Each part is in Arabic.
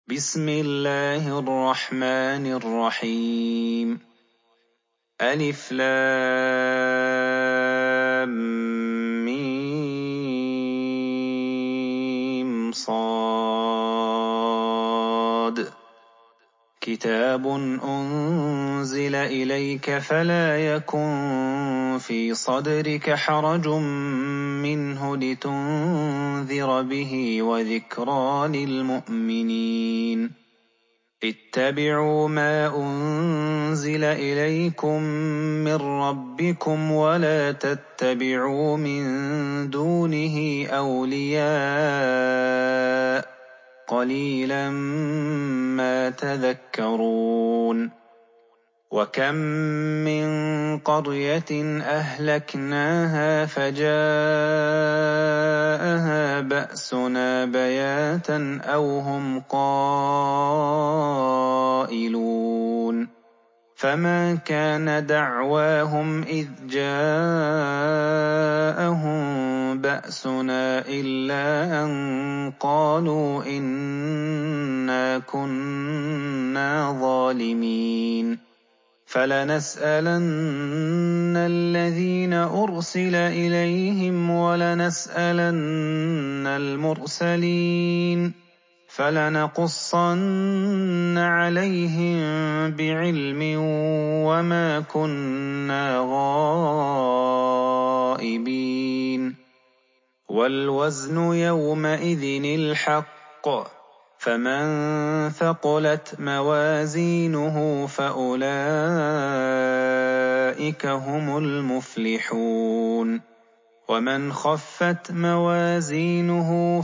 بسم الله الرحمن الرحيم. ألف لام ميم صاد. كتاب أنزل إليك فلا يكن في صدرك حرج منه لتنذر به وذكرى للمؤمنين. اتبعوا ما أنزل إليكم من ربكم ولا تتبعوا من دونه أولياء قليلا ما تذكرون. وكم من قرية أهلكناها فجاءها بأسنا بياتا أو هم قائلون. فما كان دعواهم إذ جاءهم بأسنا إلا أن قالوا إنا كنا ظالمين. فلنسألن الذين أرسل إليهم ولنسألن المرسلين. فلنقصن عليهم بعلم وما كنا غائبين. والوزن يومئذ الحق. فمن ثقلت موازينه فأولئك هم المفلحون. ومن خفت موازينه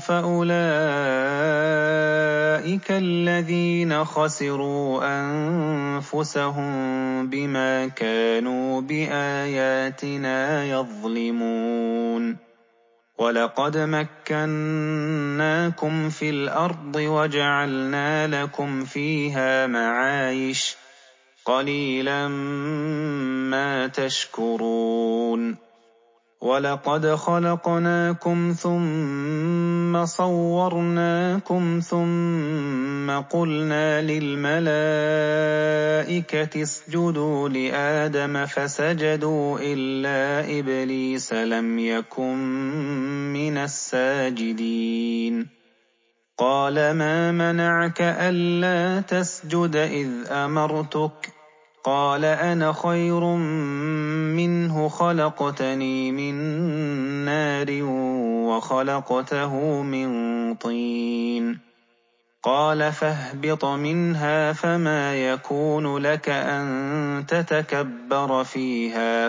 فأولئك الذين خسروا أنفسهم بما كانوا بآياتنا يظلمون. ولقد مكناكم في الأرض وجعلنا لكم فيها معايش قليلا ما تشكرون. ولقد خلقناكم ثم صورناكم ثم قلنا للملائكة اسجدوا لآدم فسجدوا إلا إبليس لم يكن من الساجدين. قال ما منعك ألا تسجد إذ أمرتك؟ قال أنا خير منه خلقتني من نار وخلقته من طين. قال فاهبط منها فما يكون لك أن تتكبر فيها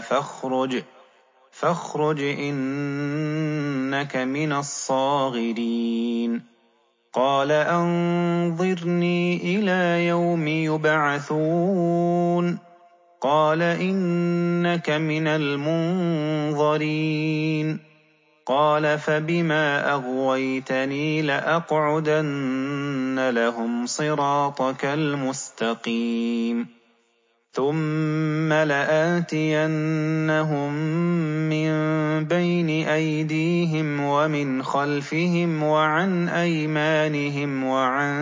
فاخرج إنك من الصاغرين. قال أنظرني إلى يوم يبعثون. قال إنك من المنظرين. قال فبما أغويتني لأقعدن لهم صراطك المستقيم ثم لآتينهم من بين أيديهم ومن خلفهم وعن أيمانهم وعن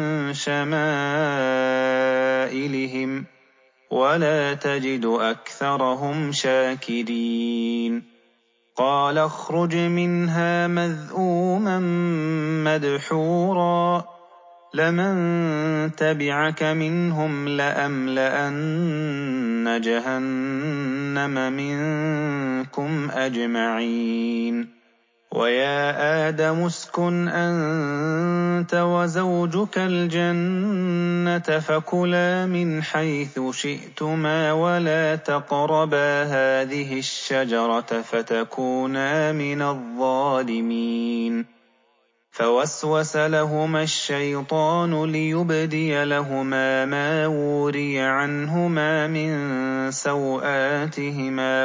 شمائلهم ولا تجد أكثرهم شاكرين. قال اخرج منها مذءوما مدحورا لمن تبعك منهم لأملأن جهنم منكم أجمعين. ويا آدم اسكن أنت وزوجك الجنة فكلا من حيث شئتما ولا تقربا هذه الشجرة فتكونا من الظالمين. فوسوس لهما الشيطان ليبدي لهما ما وري عنهما من سوآتهما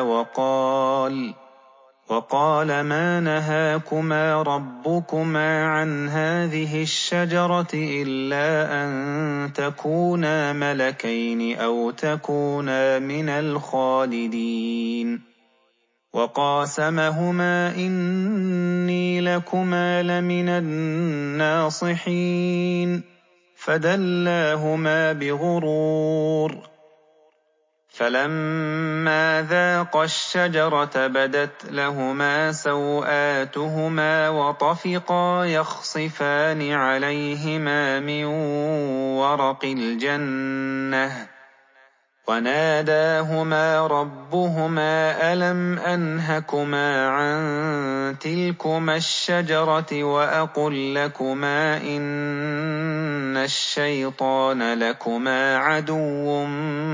وقال ما نهاكما ربكما عن هذه الشجرة إلا أن تكونا ملكين أو تكونا من الخالدين. وقاسمهما إني لكما لمن الناصحين فدلاهما بغرور. فلما ذاقا الشجرة بدت لهما سوآتهما وطفقا يخصفان عليهما من ورق الجنة وناداهما ربهما ألم أنهكما عن تلكما الشجرة وأقل لكما إن الشيطان لكما عدو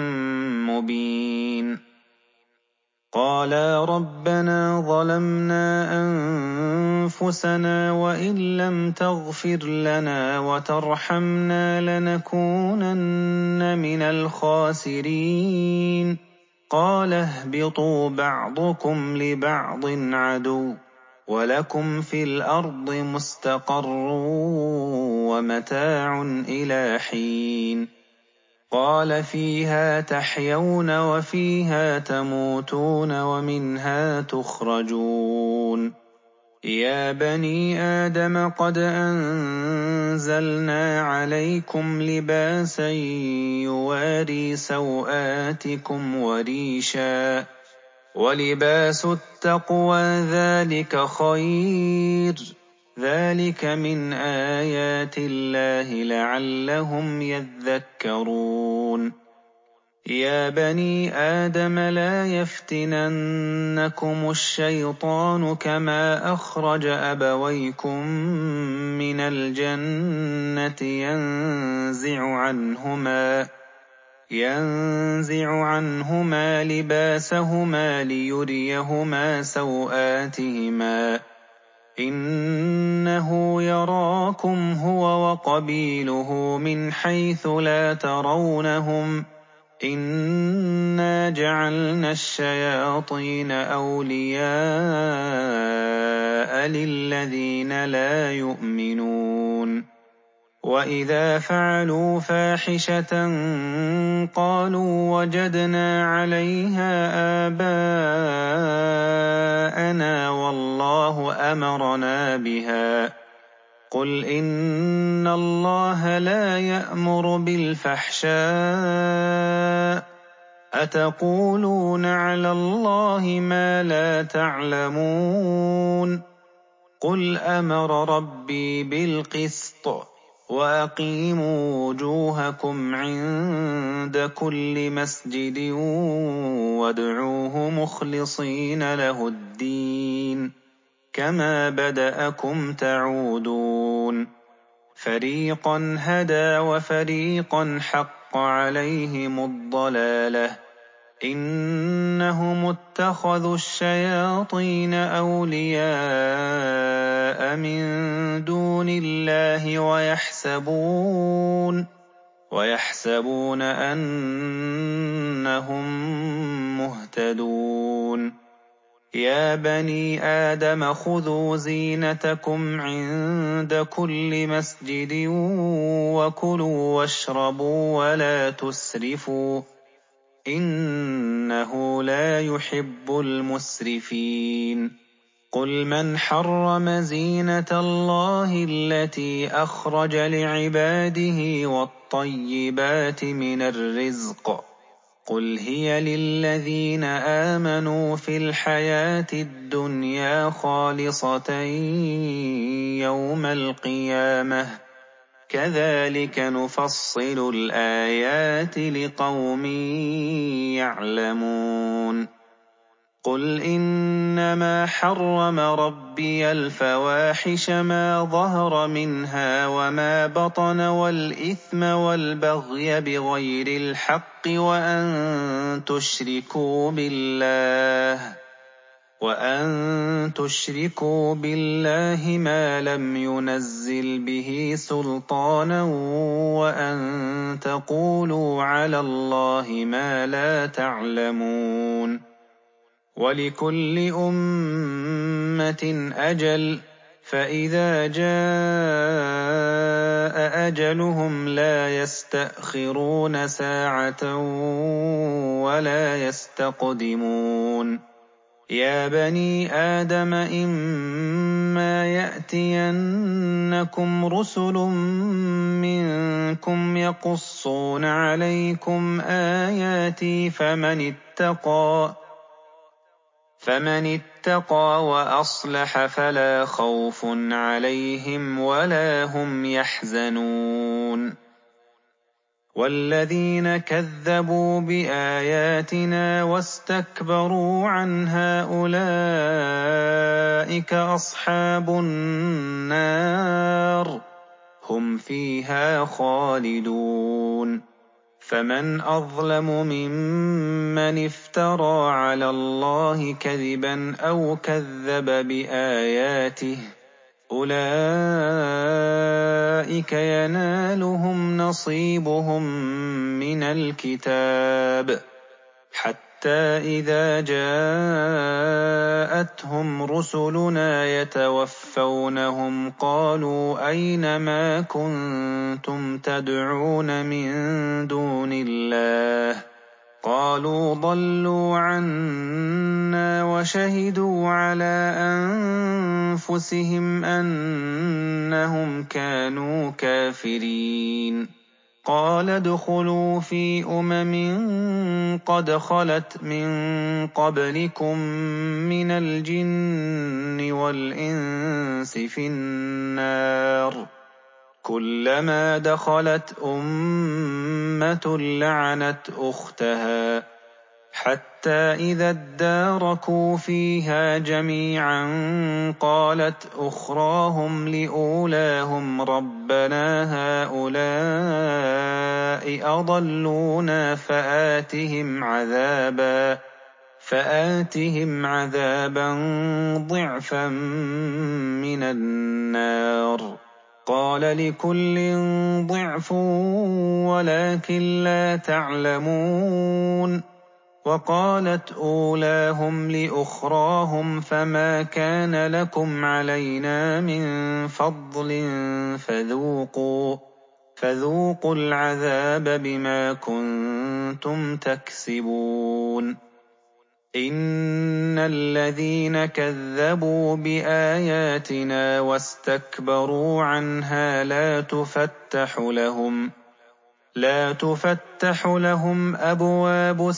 مبين. قالا ربنا ظلمنا أنفسنا وإن لم تغفر لنا وترحمنا لنكونن من الخاسرين. قال اهبطوا بعضكم لبعض عدو ولكم في الأرض مستقر ومتاع إلى حين. قال فيها تحيون وفيها تموتون ومنها تخرجون. يا بني آدم قد أنزلنا عليكم لباسا يواري سوآتكم وريشا ولباس التقوى ذلك خير. ذلك من آيات الله لعلهم يذكرون. يا بني آدم لا يفتننكم الشيطان كما أخرج أبويكم من الجنة ينزع عنهما لباسهما ليريهما سوآتهما إنه يراكم هو وقبيله من حيث لا ترونهم إنا جعلنا الشياطين أولياء للذين لا يؤمنون. وإذا فعلوا فاحشة قالوا وجدنا عليها آباءنا والله أمرنا بها. قل إن الله لا يأمر بالفحشاء أتقولون على الله ما لا تعلمون. قل أمر ربي بالقسط وأقيموا وجوهكم عند كل مسجد وادعوه مخلصين له الدين كما بدأكم تعودون. فريقا هدى وفريقا حق عليهم الضلالة إنهم اتخذوا الشياطين أولياء من دون الله ويحسبون أنهم مهتدون. يا بني آدم خذوا زينتكم عند كل مسجد وكلوا واشربوا ولا تسرفوا إنه لا يحب المسرفين. قل من حرم زينة الله التي أخرج لعباده والطيبات من الرزق قل هي للذين آمنوا في الحياة الدنيا خالصة يوم القيامة كذلك نفصل الآيات لقوم يعلمون. قل إنما حرم ربي الفواحش ما ظهر منها وما بطن والإثم والبغي بغير الحق وأن تشركوا بالله ما لم ينزل به سلطانا وأن تقولوا على الله ما لا تعلمون. ولكل أمة أجل فإذا جاء أجلهم لا يستأخرون ساعة ولا يستقدمون. يَا بَنِي آدَمَ إِمَّا يَأْتِيَنَّكُمْ رُسُلٌ مِّنكُمْ يَقُصُّونَ عَلَيْكُمْ آيَاتِي فَمَنِ اتَّقَىٰ وَأَصْلَحَ فَلَا خَوْفٌ عَلَيْهِمْ وَلَا هُمْ يَحْزَنُونَ وَالَّذِينَ كَذَّبُوا بِآيَاتِنَا وَاسْتَكْبَرُوا عَنْهَا أُولَٰئِكَ أَصْحَابُ النَّارِ ۖ هُمْ فِيهَا خَالِدُونَ فَمَنْ أَظْلَمُ مِمَّنِ افْتَرَىٰ عَلَى اللَّهِ كَذِبًا أَوْ كَذَّبَ بِآيَاتِهِ ۚ أُولَٰئِكَ يَنَالُهُمْ نَصِيبُهُم مِّنَ الْكِتَابِ حَتَّىٰ إِذَا جَاءَتْهُمْ رُسُلُنَا يَتَوَفَّوْنَهُمْ قَالُوا أَيْنَ مَا كُنتُمْ تَدْعُونَ مِن دُونِ اللَّهِ ۖ قَالُوا ضَلُّوا عَنَّا وَشَهِدُوا عَلَىٰ أَنفُسِهِمْ أَنَّهُمْ كَانُوا كَافِرِينَ قَالَ ادْخُلُوا فِي قَدْ خَلَتْ مِن قَبْلِكُم مِّنَ الْجِنِّ وَالْإِنسِ فِي النَّارِ ۖ كُلَّمَا دَخَلَتْ أُمَّةٌ لَّعَنَتْ أُخْتَهَا حَتَّىٰ إِذَا ادَّارَكُوا فِيهَا جَمِيعًا قَالَتْ أُخْرَاهُمْ لِأُولَاهُمْ رَبَّنَا هَٰؤُلَاءِ أَضَلُّونَا فَآتِهِمْ عَذَابًا ضِعْفًا مِّنَ النَّارِ ۖ قَالَ لِكُلٍّ ضِعْفٌ وَلَٰكِن لَّا تَعْلَمُونَ وَقَالَتْ أُولَاهُمْ لِأُخْرَاهُمْ فَمَا كَانَ لَكُمْ عَلَيْنَا مِن فَضْلٍ فَذُوقُوا الْعَذَابَ بِمَا كُنتُمْ تَكْسِبُونَ إِنَّ الَّذِينَ كَذَّبُوا بِآيَاتِنَا وَاسْتَكْبَرُوا عَنْهَا لَا تُفَتَّحُ لَهُمْ أَبْوَابُ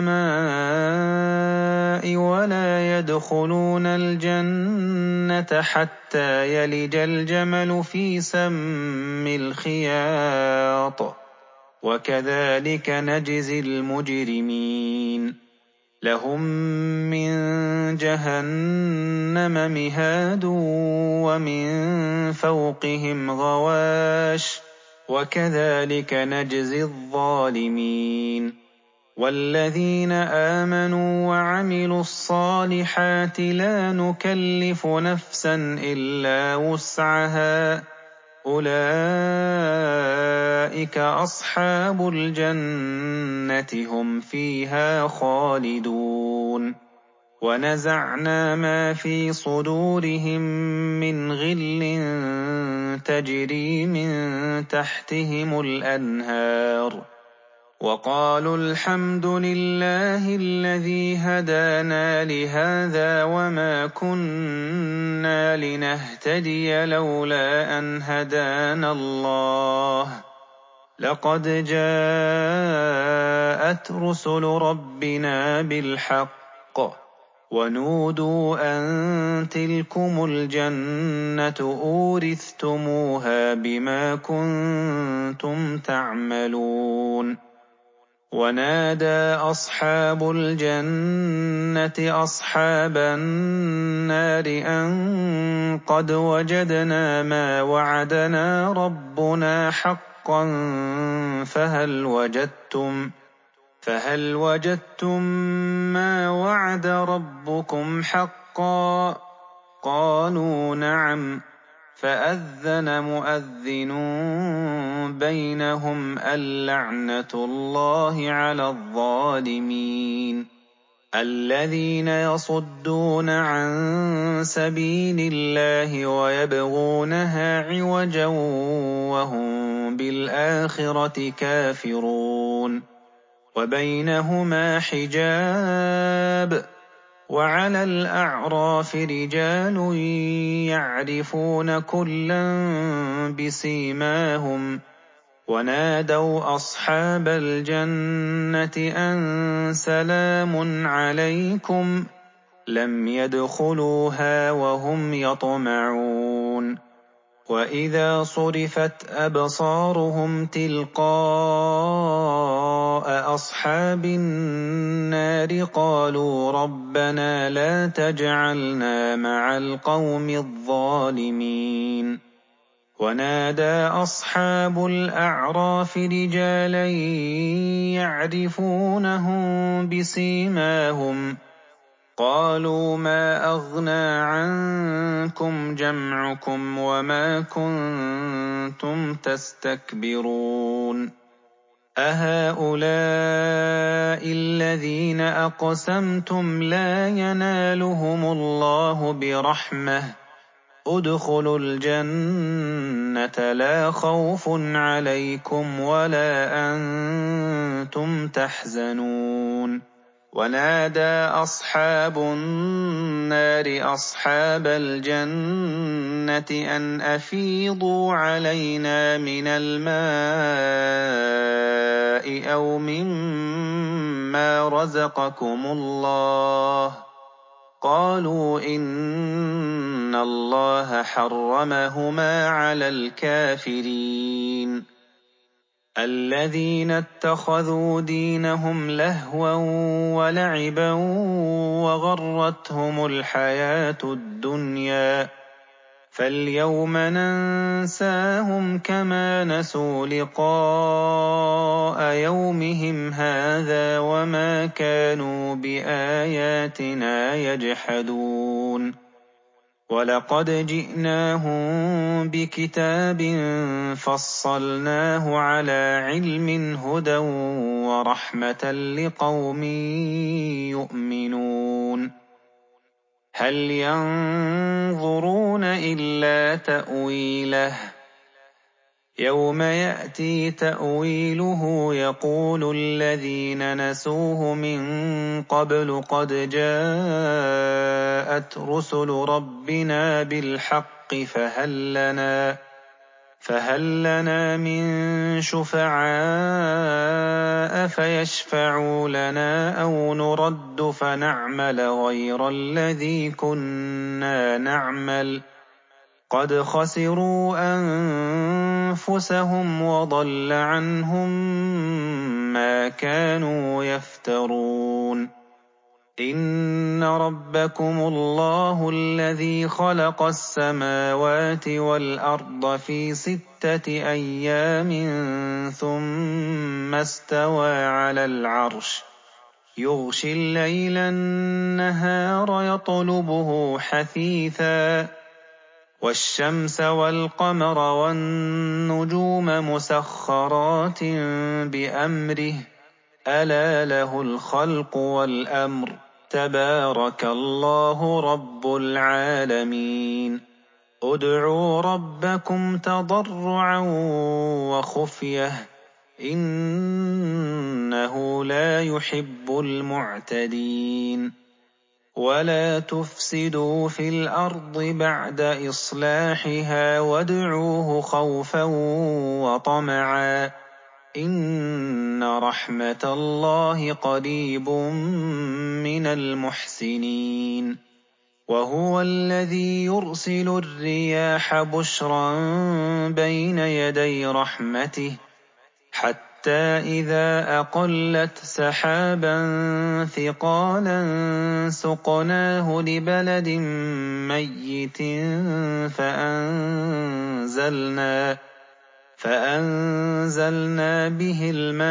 السَّمَاءِ وَلَا يَدْخُلُونَ الْجَنَّةَ حَتَّىٰ يَلِجَ الْجَمَلُ فِي سَمِّ الْخِيَاطِ ۚ وَكَذَٰلِكَ نَجْزِي الْمُجْرِمِينَ لَهُم مِّن جَهَنَّمَ مِهَادٌ وَمِن فَوْقِهِمْ غَوَاشٍ ۚ وَكَذَٰلِكَ نَجْزِي الظَّالِمِينَ وَالَّذِينَ آمَنُوا وَعَمِلُوا الصَّالِحَاتِ لَا نُكَلِّفُ نَفْسًا إِلَّا وُسْعَهَا ۚ أُولَٰئِكَ أَصْحَابُ الْجَنَّةِ هُمْ فِيهَا خَالِدُونَ وَنَزَعْنَا مَا فِي صُدُورِهِم مِّنْ غِلٍّ تَجْرِي مِن تَحْتِهِمُ الْأَنْهَارُ وَقَالُوا الْحَمْدُ لِلَّهِ الَّذِي هَدَانَا لِهَٰذَا وَمَا كُنَّا لِنَهْتَدِيَ لَوْلَا أَنْ هَدَانَا اللَّهُ ۖ لَقَدْ جَاءَتْ رُسُلُ رَبِّنَا بِالْحَقِّ ۖ وَنُودُوا أَن تِلْكُمُ الْجَنَّةُ أُورِثْتُمُوهَا بِمَا كُنتُمْ تَعْمَلُونَ وَنَادَىٰ أَصْحَابُ الْجَنَّةِ أَصْحَابَ النَّارِ أَن قَدْ وَجَدْنَا مَا وَعَدَنَا رَبُّنَا حَقًّا فَهَلْ وَجَدتُّم مَّا وَعَدَ رَبُّكُمْ حَقًّا ۖ قَالُوا نَعَمْ ۚ فَأَذَّنَ مُؤَذِّنٌ بَيْنَهُمْ اللَّعْنَةُ اللَّهِ عَلَى الظَّالِمِينَ الَّذِينَ يَصُدُّونَ عَن سَبِيلِ اللَّهِ وَيَبْغُونَهَا عِوَجًا وَهُم بِالْآخِرَةِ كَافِرُونَ وَبَيْنَهُمَا حِجَابٌ وعلى الأعراف رجال يعرفون كلا بسيماهم ونادوا أصحاب الجنة أن سلام عليكم لم يدخلوها وهم يطمعون وإذا صرفت أبصارهم تلقاء أصحاب النار قالوا ربنا لا تجعلنا مع القوم الظالمين ونادى أصحاب الأعراف رجالا يعرفونهم بسيماهم قالوا ما أغنى عنكم جمعكم وما كنتم تستكبرون أهؤلاء الذين أقسمتم لا ينالهم الله برحمة ادخلوا الجنة لا خوف عليكم ولا أنتم تحزنون ونادى أصحاب النار أصحاب الجنة أن أفيضوا علينا من الماء أو مما رزقكم الله قالوا إن الله حرمهما على الكافرين الذين اتخذوا دينهم لهوا ولعبا وغرتهم الحياة الدنيا فاليوم ننساهم كما نسوا لقاء يومهم هذا وما كانوا بآياتنا يجحدون ولقد جئناهم بكتاب فصلناه على علم هدى ورحمة لقوم يؤمنون هل ينظرون إلا تأويله يوم يأتي تأويله يقول الذين نسوه من قبل قد جاءت رسل ربنا بالحق فهل لنا من شفعاء فيشفعوا لنا أو نرد فنعمل غير الذي كنا نعمل قد خسروا أنفسهم وضل عنهم ما كانوا يفترون إن ربكم الله الذي خلق السماوات والأرض في 6 أيام ثم استوى على العرش يغشي الليل النهار يطلبه حثيثا والشمس والقمر والنجوم مسخرات بأمره ألا له الخلق والأمر تبارك الله رب العالمين ادعوا ربكم تضرعا وخفية إنه لا يحب المعتدين ولا تفسدوا في الأرض بعد إصلاحها وادعوه خوفا وطمعا إن رحمة الله قريب من المحسنين وهو الذي يرسل الرياح بشرا بين يدي رحمته حتى إذا أقلت سحابا ثقالا سقناه لبلد ميت فأنزلنا به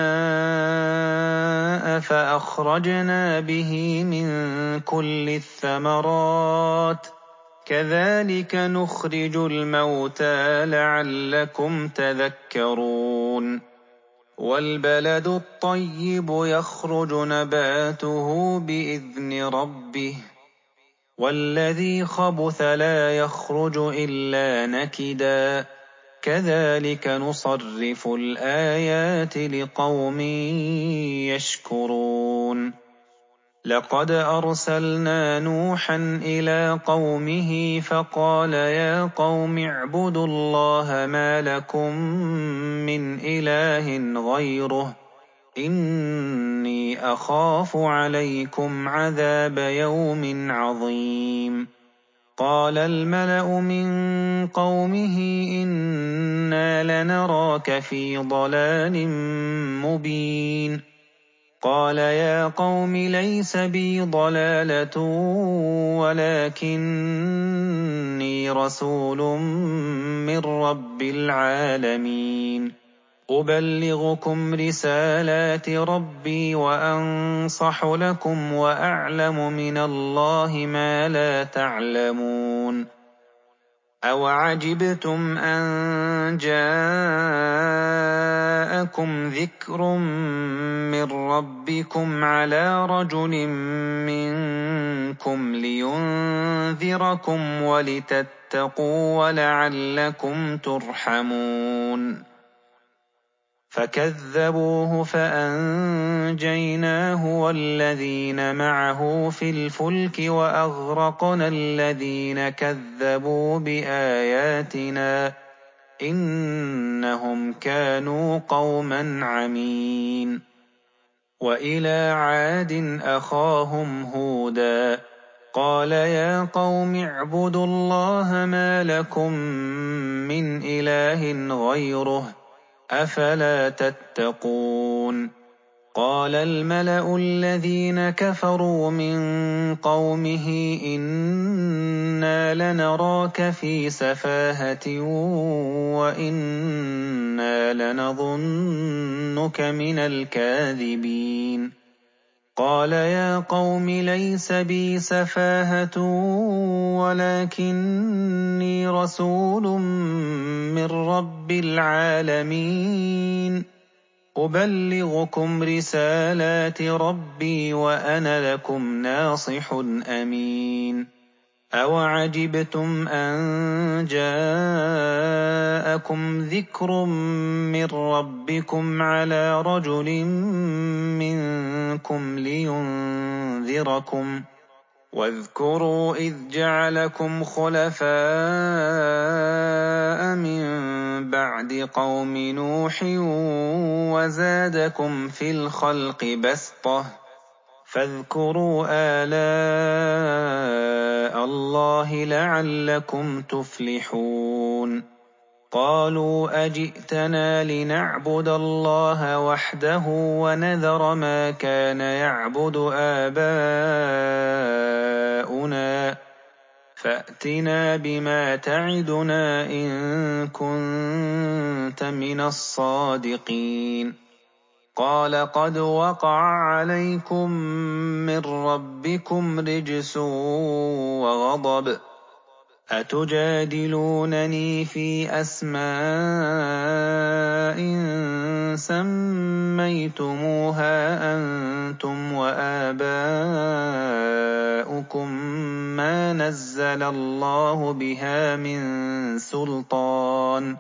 الماء فأخرجنا به من كل الثمرات كذلك نخرج الموتى لعلكم تذكرون والبلد الطيب يخرج نباته بإذن ربه والذي خبث لا يخرج إلا نكدا كذلك نصرف الآيات لقوم يشكرون لقد أرسلنا نوحا إلى قومه فقال يا قوم اعبدوا الله ما لكم من إله غيره إني أخاف عليكم عذاب يوم عظيم. قال الملأ من قومه إنا لنراك في ضلال مبين. قال يا قوم ليس بي ضلالة ولكني رسول من رب العالمين أبلغكم رسالات ربي وأنصح لكم وأعلم من الله ما لا تعلمون. أوعجبتم أن جاءكم ذكر من ربكم على رجل منكم لينذركم ولتتقوا ولعلكم ترحمون. فكذبوه فأنجيناه والذين معه في الفلك وأغرقنا الذين كذبوا بآياتنا إنهم كانوا قوما عمين. وإلى عاد أخاهم هودا قال يا قوم اعبدوا الله ما لكم من إله غيره أفلا تتقون. قال الملأ الذين كفروا من قومه إنا لنراك في سفاهة وإنا لنظنك من الكاذبين. قال يا قوم ليس بي سفاهة ولكني رسول من رب العالمين أبلغكم رسالات ربي وأنا لكم ناصح أمين. أوعجبتم أن جاءكم ذكر من ربكم على رجل منكم لينذركم واذكروا إذ جعلكم خلفاء من بعد قوم نوح وزادكم في الخلق بسطة فاذكروا آلاء الله لعلكم تفلحون. قالوا أجئتنا لنعبد الله وحده ونذر ما كان يعبد آباؤنا فأتنا بما تعدنا إن كنت من الصادقين. قال قد وقع عليكم من ربكم رجس وغضب أتجادلونني في أسماء سميتموها أنتم وآباؤكم ما نزل الله بها من سلطان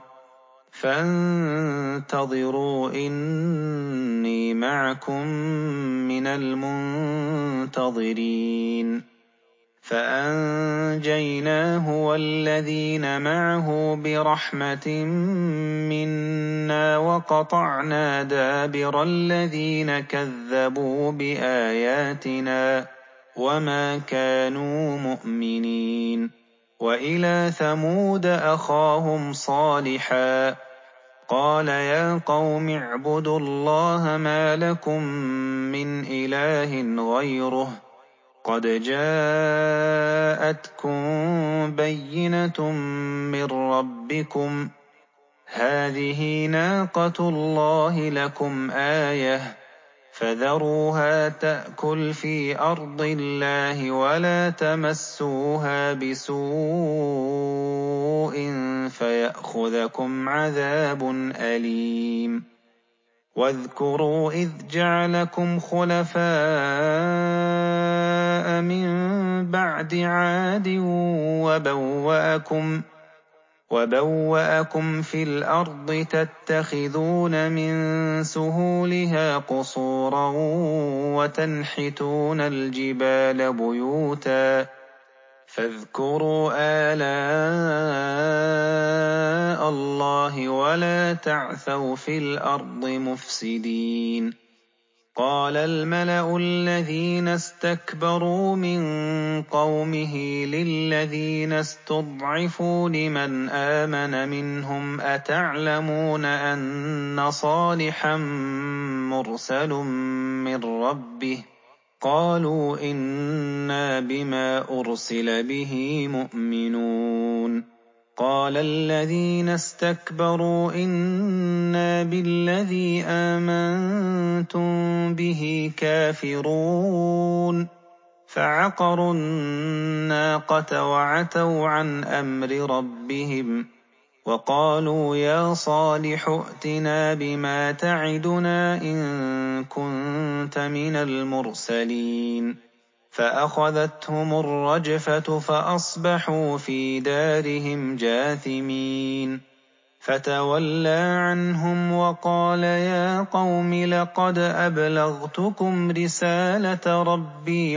فانتظروا إني معكم من المنتظرين. فأنجيناه والذين معه برحمة منا وقطعنا دابر الذين كذبوا بآياتنا وما كانوا مؤمنين. وإلى ثمود أخاهم صالحا قال يا قوم اعبدوا الله ما لكم من إله غيره قد جاءتكم بينة من ربكم هذه ناقة الله لكم آية فذروها تأكل في أرض الله ولا تمسوها بسوء فيأخذكم عذاب أليم. واذكروا إذ جعلكم خلفاء من بعد عاد وَبَوَّأَكُمْ فِي الْأَرْضِ تَتَّخِذُونَ مِن سُهُولِهَا قُصُورًا وَتَنْحِتُونَ الْجِبَالَ بُيُوتًا فَاذْكُرُوا آلَاءَ اللَّهِ وَلَا تَعْثَوْا فِي الْأَرْضِ مُفْسِدِينَ قَالَ الْمَلَأُ الَّذِينَ اسْتَكْبَرُوا مِن قَوْمِهِ لِلَّذِينَ اسْتُضْعِفُوا لِمَنْ آمَنَ مِنْهُمْ أَتَعْلَمُونَ أَنَّ صَالِحًا مُّرْسَلٌ مِّن رَّبِّهِ ۚ قَالُوا إِنَّا بِمَا أُرْسِلَ بِهِ مُؤْمِنُونَ قَالَ الَّذِينَ اسْتَكْبَرُوا إِنَّا بِالَّذِي آمَنتُم بِهِ كَافِرُونَ فَعَقَرُوا النَّاقَةَ وَعَتَوْا عَنْ أَمْرِ رَبِّهِمْ وَقَالُوا يَا صَالِحُ ائْتِنَا بِمَا تَعِدُنَا إِن كُنتَ مِنَ الْمُرْسَلِينَ فَأَخَذَتْهُمُ الرَّجْفَةُ فَأَصْبَحُوا فِي دَارِهِمْ جَاثِمِينَ فَتَوَلَّىٰ عَنْهُمْ وَقَالَ يَا قَوْمِ لَقَدْ أَبْلَغْتُكُمْ رِسَالَةَ رَبِّي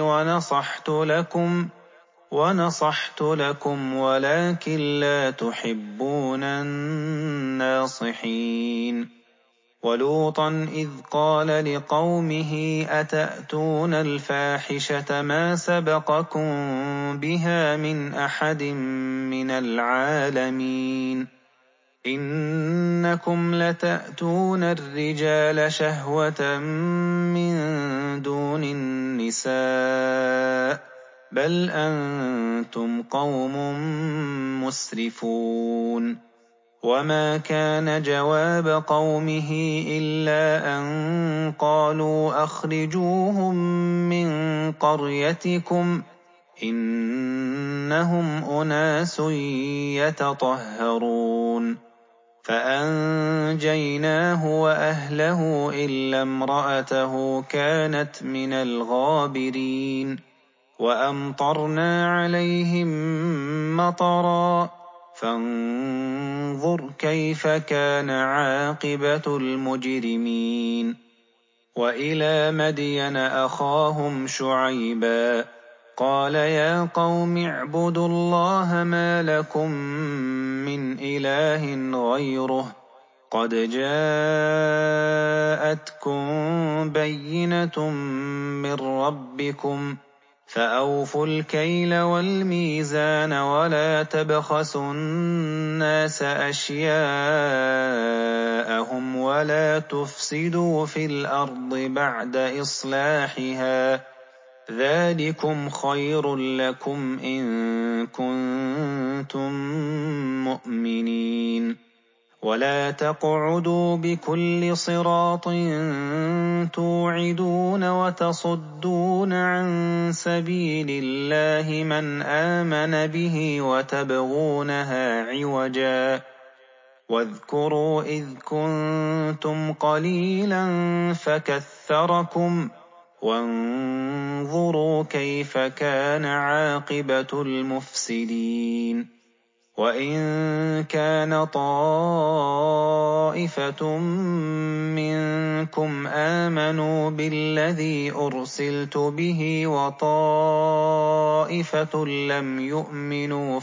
وَنَصَحْتُ لَكُمْ وَلَٰكِن لَّا تُحِبُّونَ النَّاصِحِينَ وَلُوطًا إِذْ قَالَ لِقَوْمِهِ أَتَأْتُونَ الْفَاحِشَةَ مَا سَبَقَكُم بِهَا مِنْ أَحَدٍ مِّنَ الْعَالَمِينَ إِنَّكُمْ لَتَأْتُونَ الرِّجَالَ شَهْوَةً مِّن دُونِ النِّسَاءِ ۚ بَلْ أَنتُمْ قَوْمٌ مُّسْرِفُونَ وَمَا كَانَ جَوَابَ قَوْمِهِ إِلَّا أَن قَالُوا أَخْرِجُوهُم مِّن قَرْيَتِكُمْ ۖ إِنَّهُمْ أُنَاسٌ يَتَطَهَّرُونَ فَأَنجَيْنَاهُ وَأَهْلَهُ إِلَّا امْرَأَتَهُ كَانَتْ مِنَ الْغَابِرِينَ وَأَمْطَرْنَا عَلَيْهِم مَّطَرًا فَانظُرْ كَيْفَ كَانَ عَاقِبَةُ الْمُجْرِمِينَ وَإِلَىٰ مَدْيَنَ أَخَاهُمْ شُعَيْبًا قَالَ يَا قَوْمِ اعْبُدُوا اللَّهَ مَا لَكُم مِّنْ إِلَٰهٍ غَيْرُهُ قَدْ جَاءَتْكُم بَيِّنَةٌ مِّن رَّبِّكُمْ ۖ فَأَوْفُوا الْكَيْلَ وَالْمِيزَانَ وَلَا تَبْخَسُوا النَّاسَ أَشْيَاءَهُمْ وَلَا تُفْسِدُوا فِي الْأَرْضِ بَعْدَ إِصْلَاحِهَا ۚ ذَٰلِكُمْ خَيْرٌ لَّكُمْ إِن كُنتُم مُّؤْمِنِينَ وَلَا تَقْعُدُوا بِكُلِّ صِرَاطٍ تُوعِدُونَ وَتَصُدُّونَ عَن سَبِيلِ اللَّهِ مَنْ آمَنَ بِهِ وَتَبْغُونَهَا عِوَجًا ۚ وَاذْكُرُوا إِذْ كُنتُمْ قَلِيلًا فَكَثَّرَكُمْ ۖ وَانظُرُوا كَيْفَ كَانَ عَاقِبَةُ الْمُفْسِدِينَ وَإِن كَانَ طَائِفَةٌ مِّنكُمْ آمَنُوا بِالَّذِي أُرْسِلْتُ بِهِ وَطَائِفَةٌ لَّمْ يُؤْمِنُوا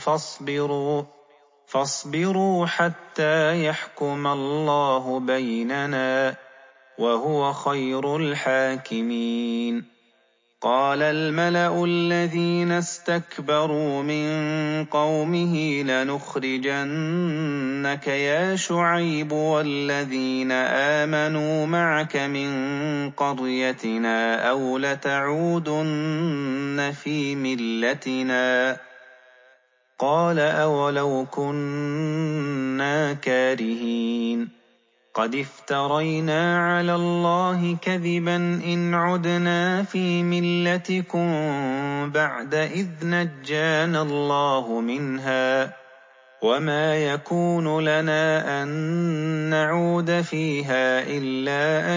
فاصبروا حَتَّىٰ يَحْكُمَ اللَّهُ بَيْنَنَا ۚ وَهُوَ خَيْرُ الْحَاكِمِينَ قَالَ الْمَلَأُ الَّذِينَ اسْتَكْبَرُوا مِن قَوْمِهِ لَنُخْرِجَنَّكَ يَا شُعَيْبُ وَالَّذِينَ آمَنُوا مَعَكَ مِن قَرْيَتِنَا أَوْ لَتَعُودُنَّ فِي مِلَّتِنَا ۚ قَالَ أَوَلَوْ كُنَّا كَارِهِينَ قَدِ افْتَرَيْنَا عَلَى اللَّهِ كَذِبًا إِنْ عُدْنَا فِي مِلَّتِكُم بَعْدَ إِذْ نَجَّانَا اللَّهُ مِنْهَا ۚ وَمَا يَكُونُ لَنَا أَن نَّعُودَ فِيهَا إِلَّا أَن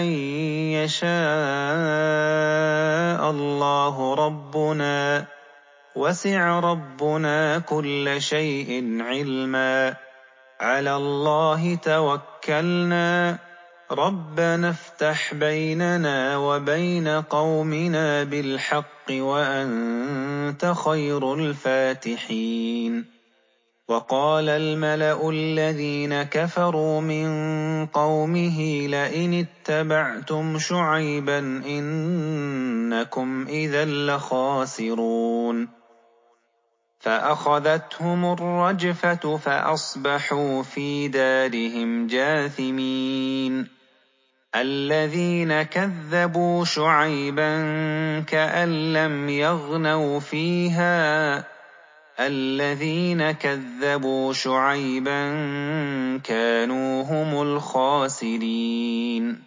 يَشَاءَ اللَّهُ رَبُّنَا ۚ وَسِعَ رَبُّنَا كُلَّ شَيْءٍ عِلْمًا عَلَى اللَّهِ تَوَكَّلْنَا رَبَّنَا افْتَحْ بَيْنَنَا وَبَيْنَ قَوْمِنَا بِالْحَقِّ وَأَنتَ خَيْرُ الْفَاتِحِينَ وَقَالَ الْمَلَأُ الَّذِينَ كَفَرُوا مِن قَوْمِهِ لَئِنِ اتَّبَعْتُمْ شُعَيْبًا إِنَّكُمْ إِذًا لَّخَاسِرُونَ فَأَخَذَتْهُمُ الرَّجْفَةُ فَأَصْبَحُوا فِي دَارِهِمْ جَاثِمِينَ الَّذِينَ كَذَّبُوا شُعَيْبًا كَأَن لَّمْ يَغْنَوْا فِيهَا الَّذِينَ كَذَّبُوا شُعَيْبًا كَانُوا هُمُ الْخَاسِرِينَ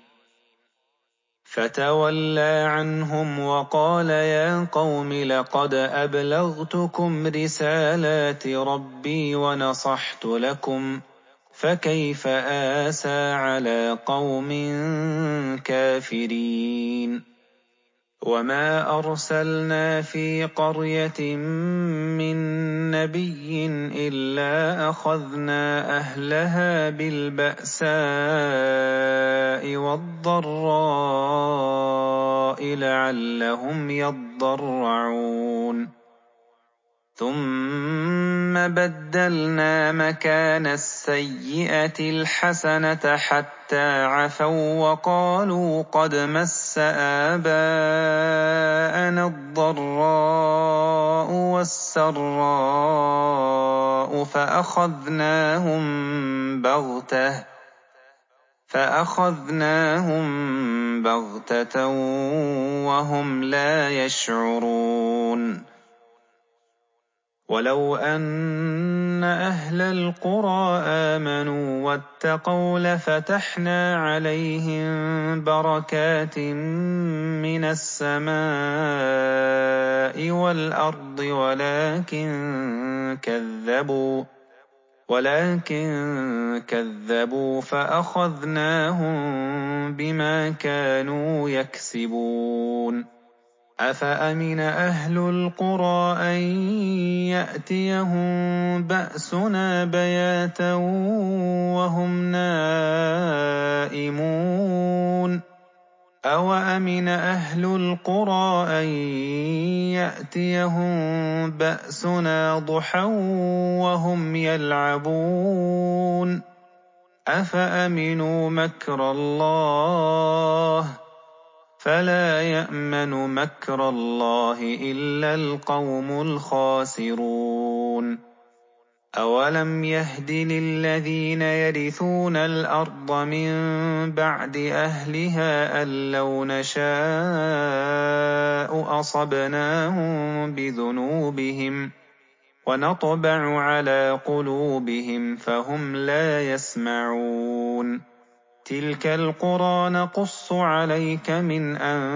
فَتَوَلَّىٰ عَنْهُمْ وَقَالَ يَا قَوْمِ لَقَدْ أَبْلَغْتُكُمْ رِسَالَاتِ رَبِّي وَنَصَحْتُ لَكُمْ فَكَيْفَ آسَىٰ عَلَىٰ قَوْمٍ كَافِرِينَ وَمَا أَرْسَلْنَا فِي قَرْيَةٍ مِّن نَّبِيٍّ إِلَّا أَخَذْنَا أَهْلَهَا بِالْبَأْسَاءِ وَالضَّرَّاءِ لَعَلَّهُمْ يَضَّرَّعُونَ ثُمَّ بَدَّلْنَا مَكَانَ السَّيِّئَةِ الْحَسَنَةَ حَتَّىٰ عَفَوا وَّقَالُوا قَدْ مَسَّ آبَاءَنَا الضَّرَّاءُ وَالسَّرَّاءُ فَأَخَذْنَاهُم بَغْتَةً وَهُمْ لَا يَشْعُرُونَ وَلَوْ أَنَّ أَهْلَ الْقُرَىٰ آمَنُوا وَاتَّقَوْا لَفَتَحْنَا عَلَيْهِم بَرَكَاتٍ مِّنَ السَّمَاءِ وَالْأَرْضِ وَلَٰكِن كَذَّبُوا فَأَخَذْنَاهُم بِمَا كَانُوا يَكْسِبُونَ أَفَأَمِنَ أَهْلُ الْقُرَىٰ أَن يَأْتِيَهُم بَأْسُنَا بَيَاتًا وَهُمْ نَائِمُونَ أَوَأَمِنَ أَهْلُ الْقُرَىٰ أَن يَأْتِيَهُم بَأْسُنَا ضُحًى وَهُمْ يَلْعَبُونَ أَفَأَمِنُوا مَكْرَ اللَّهِ فَلَا يَأْمَنُ مَكْرَ اللَّهِ إِلَّا الْقَوْمُ الْخَاسِرُونَ أَوَلَمْ يَهْدِ لِلَّذِينَ يَرِثُونَ الْأَرْضَ مِن بَعْدِ أَهْلِهَا أَن لَّوْ نَشَاءُ أَصَبْنَاهُم بِذُنُوبِهِمْ وَنَطْبَعُ عَلَىٰ قُلُوبِهِمْ فَهُمْ لَا يَسْمَعُونَ تِلْكَ الْقُرَىٰ نَقُصُّ عَلَيْكَ مِنْ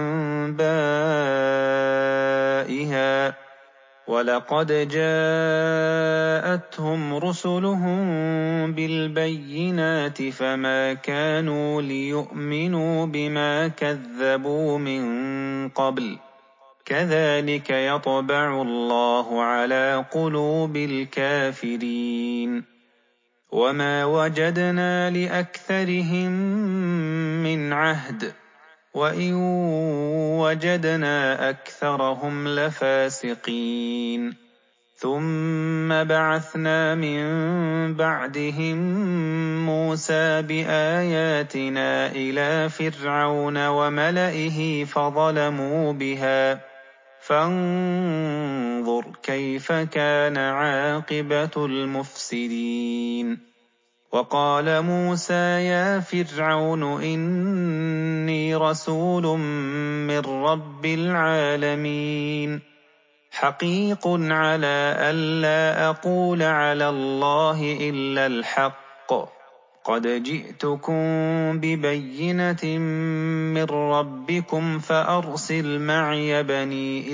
أَنبَائِهَا ۚ وَلَقَدْ جَاءَتْهُمْ رُسُلُهُم بِالْبَيِّنَاتِ فَمَا كَانُوا لِيُؤْمِنُوا بِمَا كَذَّبُوا مِن قَبْلُ ۚ كَذَٰلِكَ يَطْبَعُ اللَّهُ عَلَىٰ قُلُوبِ الْكَافِرِينَ وَمَا وَجَدْنَا لِأَكْثَرِهِم مِّنْ عَهْدٍ ۖ وَإِن وَجَدْنَا أَكْثَرَهُمْ لَفَاسِقِينَ ثُمَّ بَعَثْنَا مِن بَعْدِهِم مُّوسَىٰ بِآيَاتِنَا إِلَىٰ فِرْعَوْنَ وَمَلَئِهِ فَظَلَمُوا بِهَا فَانظُرْ كَيْفَ كَانَ عَاقِبَةُ الْمُفْسِدِينَ وَقَالَ مُوسَىٰ يَا فِرْعَوْنُ إِنِّي رَسُولٌ مِّن رَّبِّ الْعَالَمِينَ حَقِيقٌ عَلَىٰ أَلَّا أَقُولَ عَلَى اللَّهِ إِلَّا الْحَقَّ قَدْ جِئْتُكُم بِبَيِّنَةٍ مِّن رَّبِّكُمْ فَأَرْسِلْ مَعِيَ بَنِي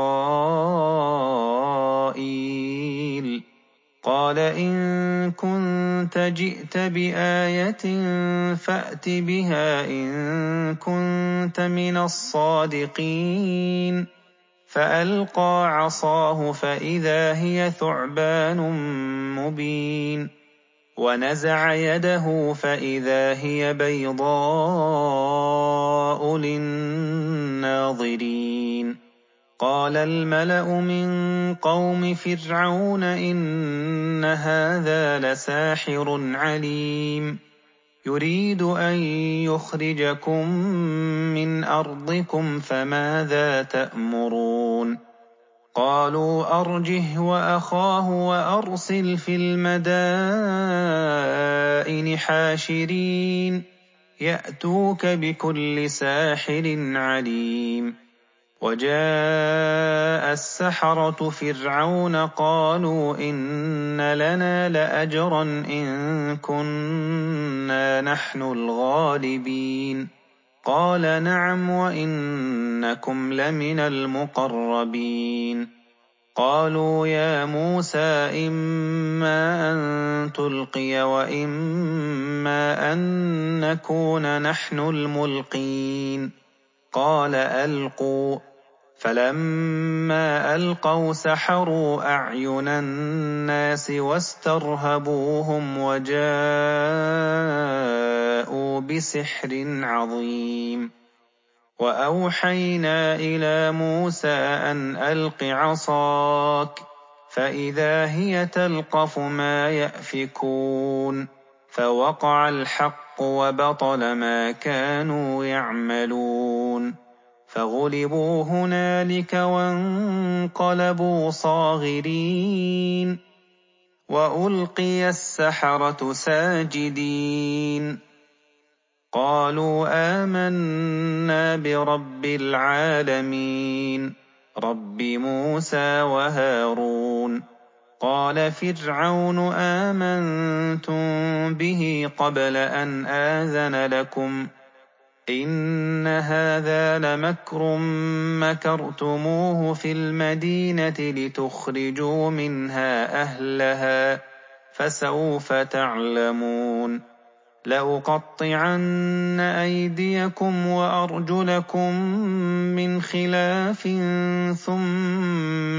إِسْرَائِيلَ قَالَ إِن كُنتَ جِئْتَ بِآيَةٍ فَأْتِ بِهَا إِن كُنتَ مِنَ الصَّادِقِينَ فَأَلْقَىٰ عَصَاهُ فَإِذَا هِيَ ثُعْبَانٌ مُّبِينٌ ونزع يده فإذا هي بيضاء للناظرين قال الملأ من قوم فرعون إن هذا لساحر عليم يريد أن يخرجكم من أرضكم فماذا تأمرون قالوا أرجه وأخاه وأرسل في المدائن حاشرين يأتوك بكل ساحر عليم وجاء السحرة فرعون قالوا إن لنا لأجرا إن كنا نحن الغالبين قال نعم وإنكم لمن المقربين قالوا يا موسى إما أن تلقي وإما أن نكون نحن الملقين قال ألقوا فلما ألقوا سحروا أعين الناس واسترهبوهم وجاءوا بسحر عظيم وأوحينا إلى موسى أن ألق عصاك فإذا هي تلقف ما يأفكون فوقع الحق وبطل ما كانوا يعملون فغلبوا هنالك وانقلبوا صاغرين وألقي السحرة ساجدين قالوا آمنا برب العالمين رب موسى وهارون قال فرعون آمنتم به قبل أن آذن لكم إن هذا لمكر مكرتموه في المدينة لتخرجوا منها أهلها فسوف تعلمون لأقطعن أيديكم وأرجلكم من خلاف ثم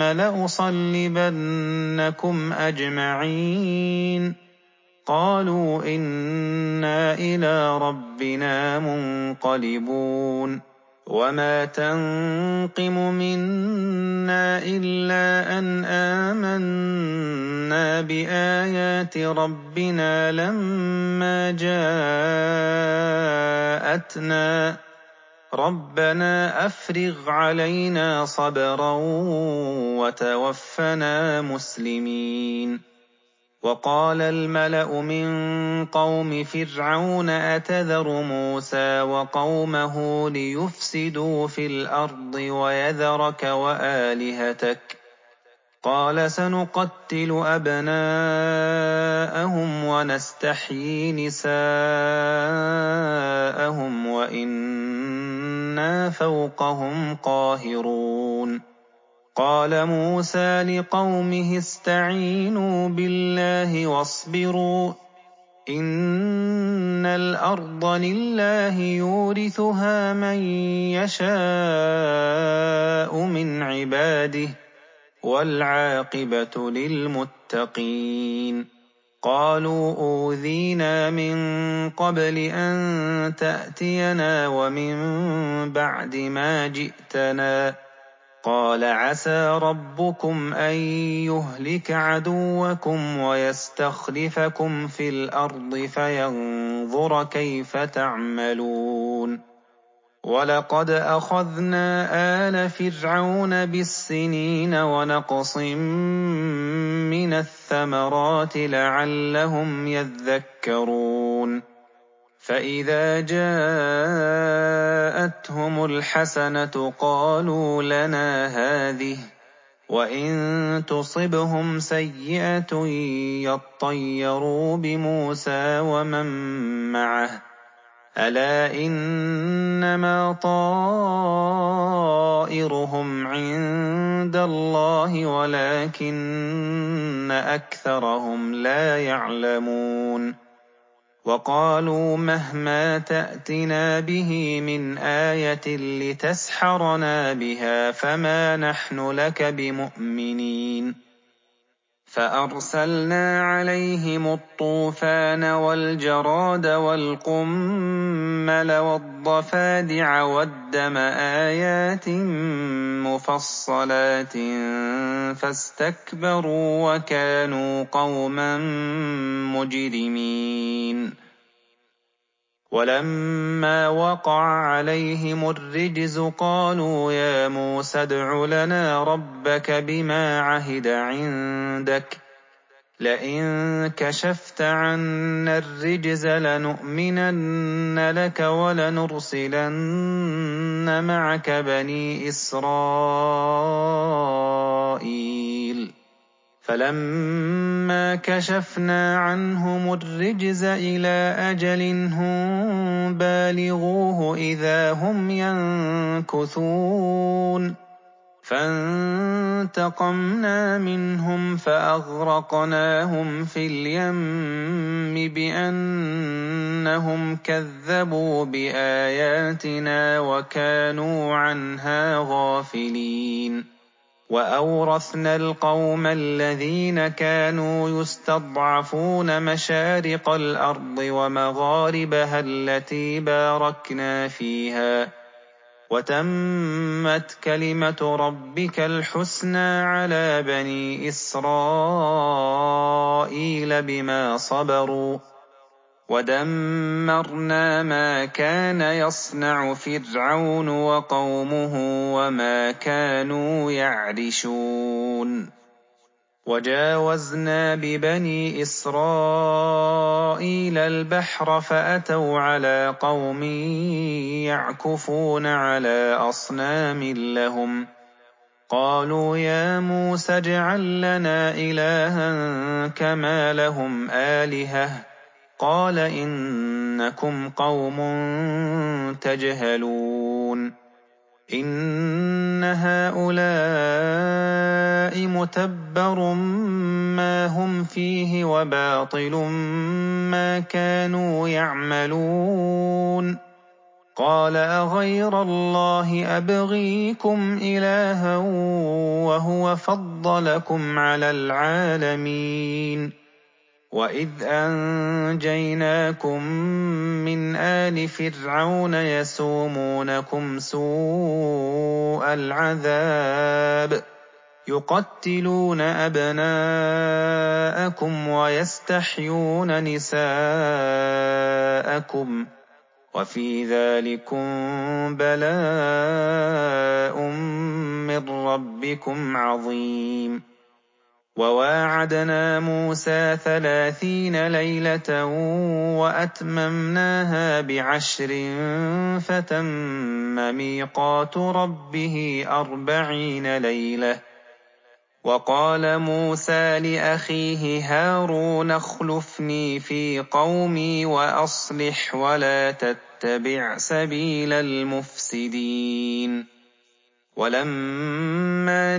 لأصلبنكم أجمعين قالوا إنا إلى ربنا منقلبون وما تنقم منا إلا أن آمنا بآيات ربنا لما جاءتنا ربنا أفرغ علينا صبرا وتوفنا مسلمين وقال الملأ من قوم فرعون أتذر موسى وقومه ليفسدوا في الأرض ويذرك وآلهتك قال سنقتل أبناءهم ونستحيي نساءهم وإنا فوقهم قاهرون قال موسى لقومه استعينوا بالله واصبروا إن الأرض لله يورثها من يشاء من عباده والعاقبة للمتقين قالوا أوذينا من قبل أن تأتينا ومن بعد ما جئتنا قال عسى ربكم أن يهلك عدوكم ويستخلفكم في الأرض فينظر كيف تعملون ولقد أخذنا آل فرعون بالسنين ونقص من الثمرات لعلهم يذكرون فإذا جاءتهم الحسنة قالوا لنا هذه وإن تصبهم سيئة يطيروا بموسى ومن معه ألا إنما طائرهم عند الله ولكن أكثرهم لا يعلمون وقالوا مهما تأتنا به من آية لتسحرنا بها فما نحن لك بمؤمنين فأرسلنا عليهم الطوفان والجراد والقمل والضفادع والدم آيات مفصلات فاستكبروا وكانوا قوما مجرمين ولما وقع عليهم الرجز قالوا يا موسى ادع لنا ربك بما عهد عندك لئن كشفت عنا الرجز لنؤمنن لك ولنرسلن معك بني إسرائيل فلما كشفنا عنهم الرجز إلى أجل هم بالغوه إذا هم ينكثون فانتقمنا منهم فأغرقناهم في اليم بأنهم كذبوا بآياتنا وكانوا عنها غافلين وأورثنا القوم الذين كانوا يستضعفون مشارق الأرض ومغاربها التي باركنا فيها وتمت كلمة ربك الحسنى على بني إسرائيل بما صبروا ودمرنا ما كان يصنع فرعون وقومه وما كانوا يعرشون وجاوزنا ببني إسرائيل البحر فأتوا على قوم يعكفون على أصنام لهم قالوا يا موسى اجعل لنا إلها كما لهم آلهة قال إنكم قوم تجهلون إن هؤلاء متبر ما هم فيه وباطل ما كانوا يعملون قال أغير الله أبغيكم إلها وهو فضلكم على العالمين وإذ أنجيناكم من آل فرعون يسومونكم سوء العذاب يقتلون أبناءكم ويستحيون نساءكم وفي ذلكم بلاء من ربكم عظيم وواعدنا موسى 30 ليلة وأتممناها ب10 فتم ميقات ربه 40 ليلة وقال موسى لأخيه هارون اخلفني في قومي وأصلح ولا تتبع سبيل المفسدين ولما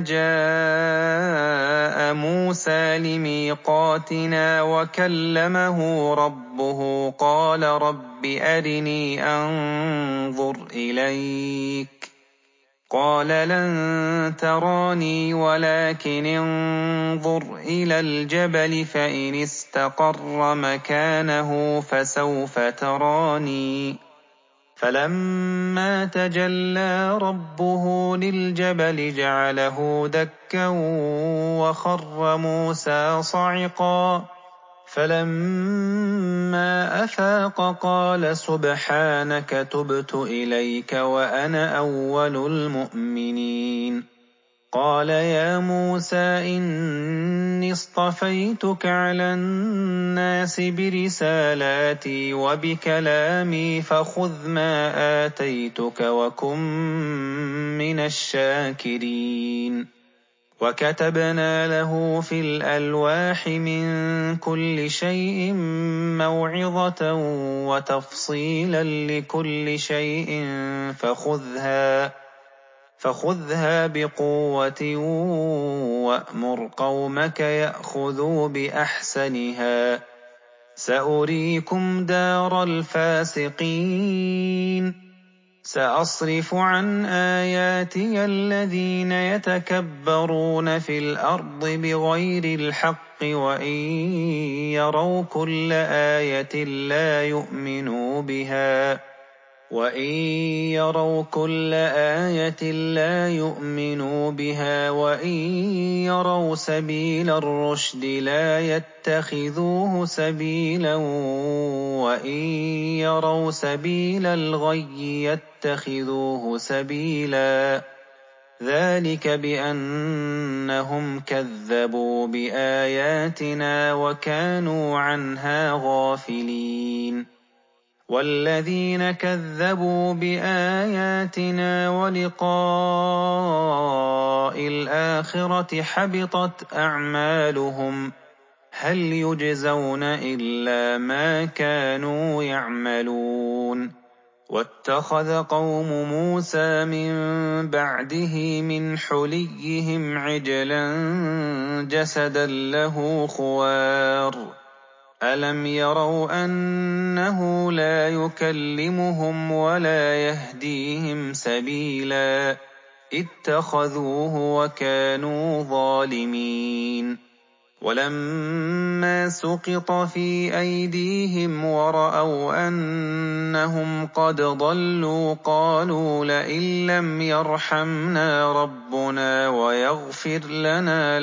جاء موسى لميقاتنا وكلمه ربه قال رب أرني أنظر إليك قال لن تراني ولكن انظر إلى الجبل فإن استقر مكانه فسوف تراني فلما تجلى ربه للجبل جعله دكا وخر موسى صعقا فلما أفاق قال سبحانك تبت إليك وأنا أول المؤمنين قال يا موسى إني اصطفيتك على الناس برسالاتي وبكلامي فخذ ما آتيتك وكن من الشاكرين وكتبنا له في الألواح من كل شيء موعظة وتفصيلا لكل شيء فخذها بقوة وأمر قومك يأخذوا بأحسنها سأريكم دار الفاسقين سأصرف عن آياتي الذين يتكبرون في الأرض بغير الحق وإن يروا كل آية لا يؤمنوا بها وإن يروا سبيل الرشد لا يتخذوه سبيلا وإن يروا سبيل الغي يتخذوه سبيلا ذلك بأنهم كذبوا بآياتنا وكانوا عنها غافلين والذين كذبوا بآياتنا ولقاء الآخرة حبطت أعمالهم هل يجزون إلا ما كانوا يعملون واتخذ قوم موسى من بعده من حليهم عجلا جسدا له خوار ألم يروا أنه لا يكلمهم ولا يهديهم سبيلا اتخذوه وكانوا ظالمين ولما سقط في أيديهم ورأوا أنهم قد ضلوا قالوا لئن لم يرحمنا ربنا ويغفر لنا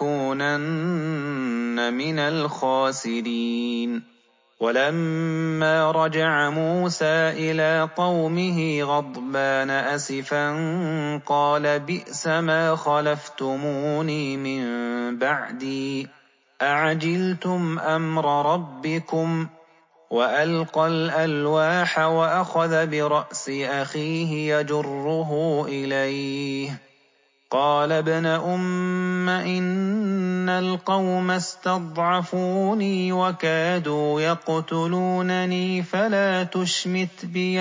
لنكونن من الخاسرين ولما رجع موسى إلى قومه غضبان أسفا قال بئس ما خلفتموني من بعدي أعجلتم أمر ربكم وألقى الألواح وأخذ برأس أخيه يجره إليه قال ابن أم إن القوم استضعفوني وكادوا يقتلونني فلا تشمت بي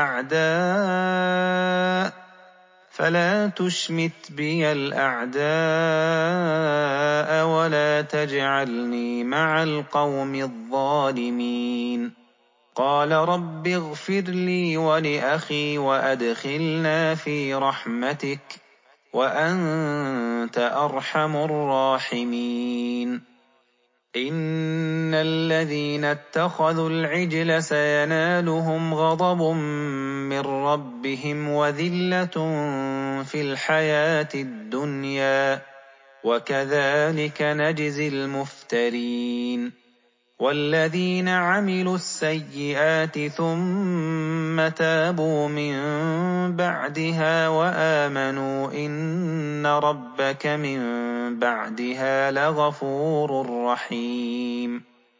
الأعداء ولا تجعلني مع القوم الظالمين قال رب اغفر لي ولأخي وأدخلنا في رحمتك وأنت أرحم الراحمين إن الذين اتخذوا العجل سينالهم غضب من ربهم وذلة في الحياة الدنيا وكذلك نجزي المفترين والذين عملوا السيئات ثم تابوا من بعدها وآمنوا إن ربك من بعدها لغفور رحيم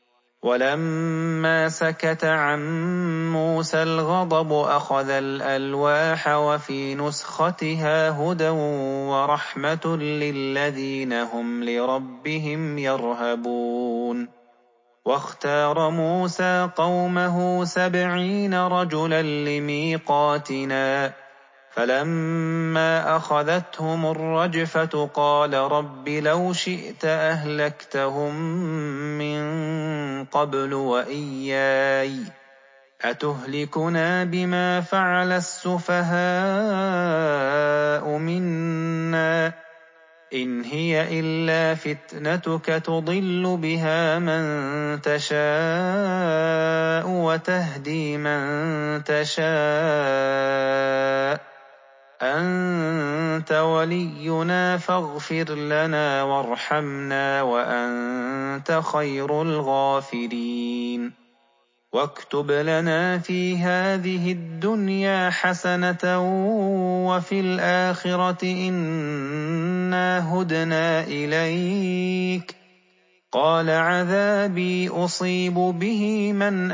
ولما سكت عن موسى الغضب أخذ الألواح وفي نسختها هدى ورحمة للذين هم لربهم يرهبون واختار موسى قومه 70 رجلا لميقاتنا فلما أخذتهم الرجفة قال رب لو شئت أهلكتهم من قبل وإياي أتهلكنا بما فعل السفهاء منا إن هي إلا فتنتك تضل بها من تشاء وتهدي من تشاء أنت ولينا فاغفر لنا وارحمنا وأنت خير الغافرين واكتب لنا في هذه الدنيا حسنة وفي الآخرة إنا هدنا إليك قال عذابي أصيب به من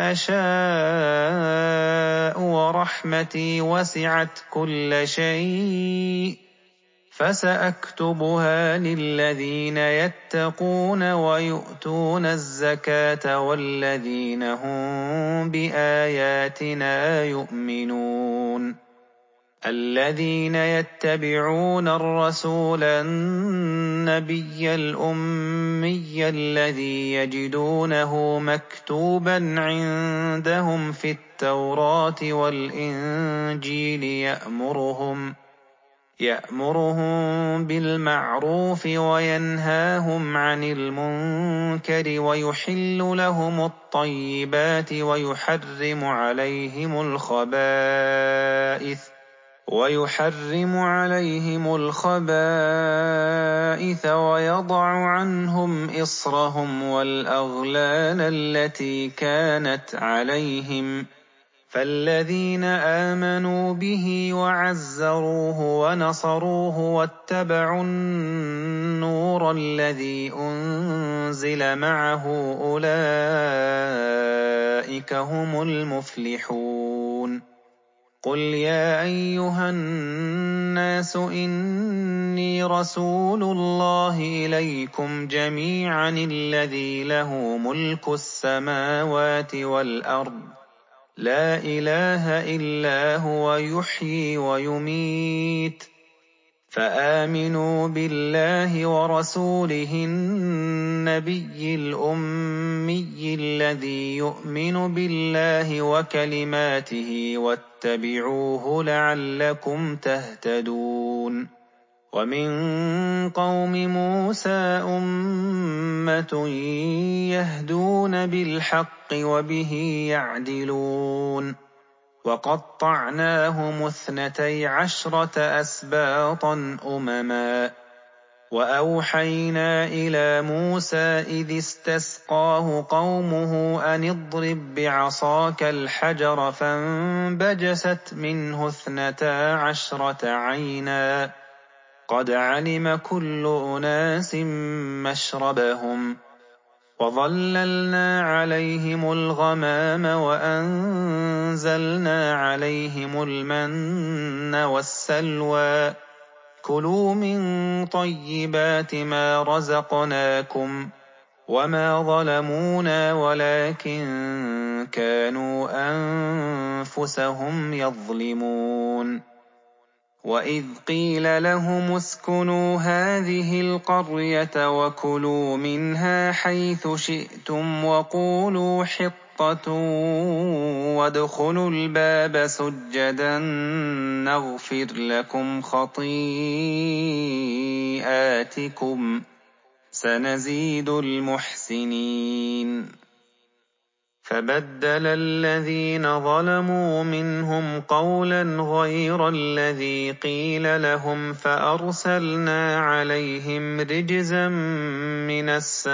أشاء ورحمتي وسعت كل شيء فسأكتبها للذين يتقون ويؤتون الزكاة والذين هم بآياتنا يؤمنون الذين يتبعون الرسول النبي الأمي الذي يجدونه مكتوبا عندهم في التوراة والإنجيل يأمرهم بالمعروف وينهاهم عن المنكر ويحل لهم الطيبات ويحرم عليهم الخبائث ويضع عنهم إصرهم والأغلال التي كانت عليهم فالذين آمنوا به وعزروه ونصروه واتبعوا النور الذي أنزل معه أولئك هم المفلحون قل يا أيها الناس إني رسول الله إليكم جميعا الذي له ملك السماوات والأرض لا إله إلا هو يحيي ويميت فآمنوا بالله ورسوله النبي الأمي الذي يؤمن بالله وكلماته واتبعوه لعلكم تهتدون ومن قوم موسى أمة يهدون بالحق وبه يعدلون وقطعناهم 12 أسباطا أمما وأوحينا إلى موسى إذ استسقاه قومه أن اضرب بعصاك الحجر فانبجست منه 12 عينا قد علم كل أناس مشربهم وظللنا عليهم الغمام وأنزلنا عليهم المن والسلوى كلوا من طيبات ما رزقناكم وما ظلمونا ولكن كانوا أنفسهم يظلمون وإذ قيل لهم اسكنوا هذه القرية وكلوا منها حيث شئتم وقولوا حطة وادخلوا الباب سجدا نغفر لكم خطيئاتكم سنزيد المحسنين فبدل الذين ظلموا منهم قولا غير الذي قيل لهم فأرسلنا عليهم رجزا من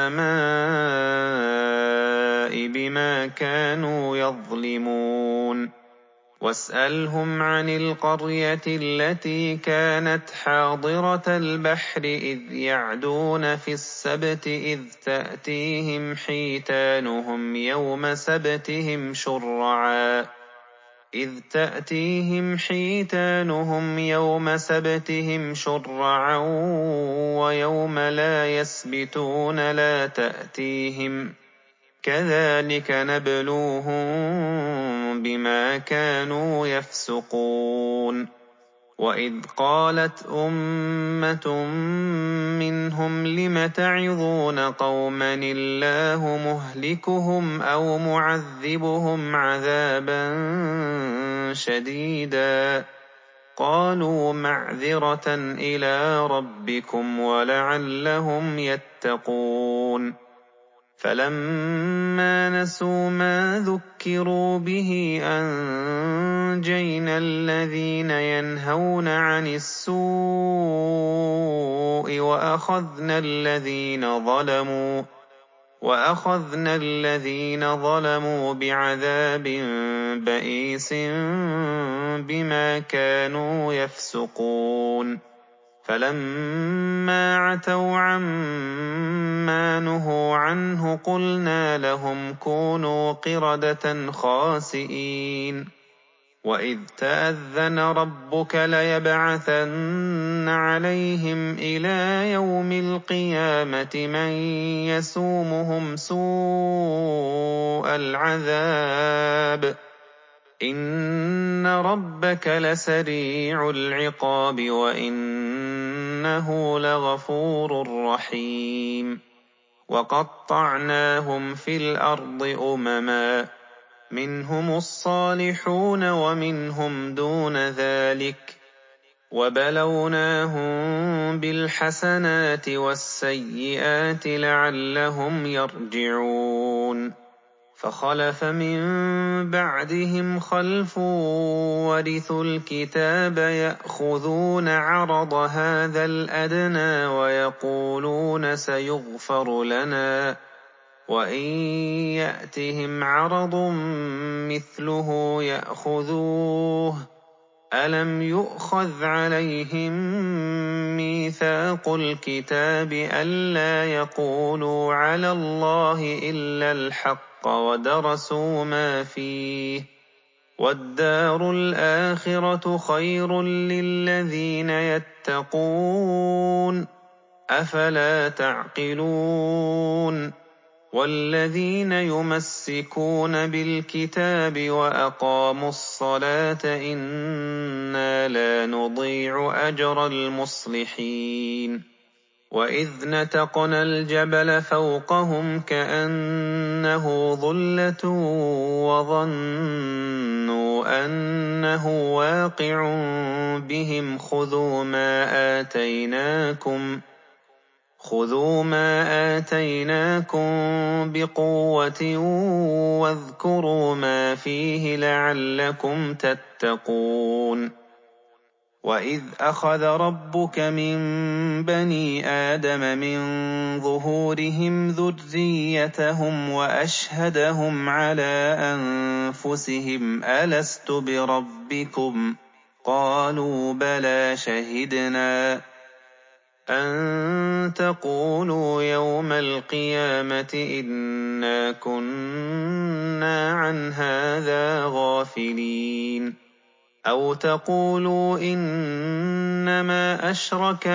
السماء بما كانوا يظلمون واسألهم عن القرية التي كانت حاضرة البحر إذ يعدون في السبت إذ تأتيهم حيتانهم يوم سبتهم شرعا ويوم لا يسبتون لا تأتيهم كذلك نبلوهم بما كانوا يفسقون وإذ قالت أمة منهم لم تعظون قوما الله مهلكهم أو معذبهم عذابا شديدا قالوا معذرة إلى ربكم ولعلهم يتقون فلما نسوا ما ذكروا به أنجينا الذين ينهون عن السوء وأخذنا الذين ظلموا بعذاب بئيس بما كانوا يفسقون فلما عتوا عما نهوا عنه قلنا لهم كونوا قردة خاسئين وإذ تأذن ربك ليبعثن عليهم إلى يوم القيامة من يسومهم سوء العذاب إن ربك لسريع العقاب وإنه لغفور رحيم وقطعناهم في الأرض أمما منهم الصالحون ومنهم دون ذلك ذلك وبلوناهم بالحسنات والسيئات لعلهم يرجعون فخلف من بعدهم خلف ورثوا الكتاب يأخذون عرض هذا الأدنى ويقولون سيغفر لنا وإن يأتهم عرض مثله يأخذوه ألم يؤخذ عليهم ميثاق الكتاب ألا يقولوا على الله إلا الحق ودرسوا ما فيه والدار الآخرة خير للذين يتقون أفلا تعقلون والذين يمسكون بالكتاب وأقاموا الصلاة إنا لا نضيع أجر المصلحين وإذ نتقنا الجبل فوقهم كأنه ظلة وظنوا أنه واقع بهم خذوا ما آتيناكم بقوة واذكروا ما فيه لعلكم تتقون وإذ أخذ ربك من بني آدم من ظهورهم ذريتهم وأشهدهم على أنفسهم ألست بربكم قالوا بلى شهدنا أن تقولوا يوم القيامة إنا كنا عن هذا غافلين أو تقولوا إنما أشرك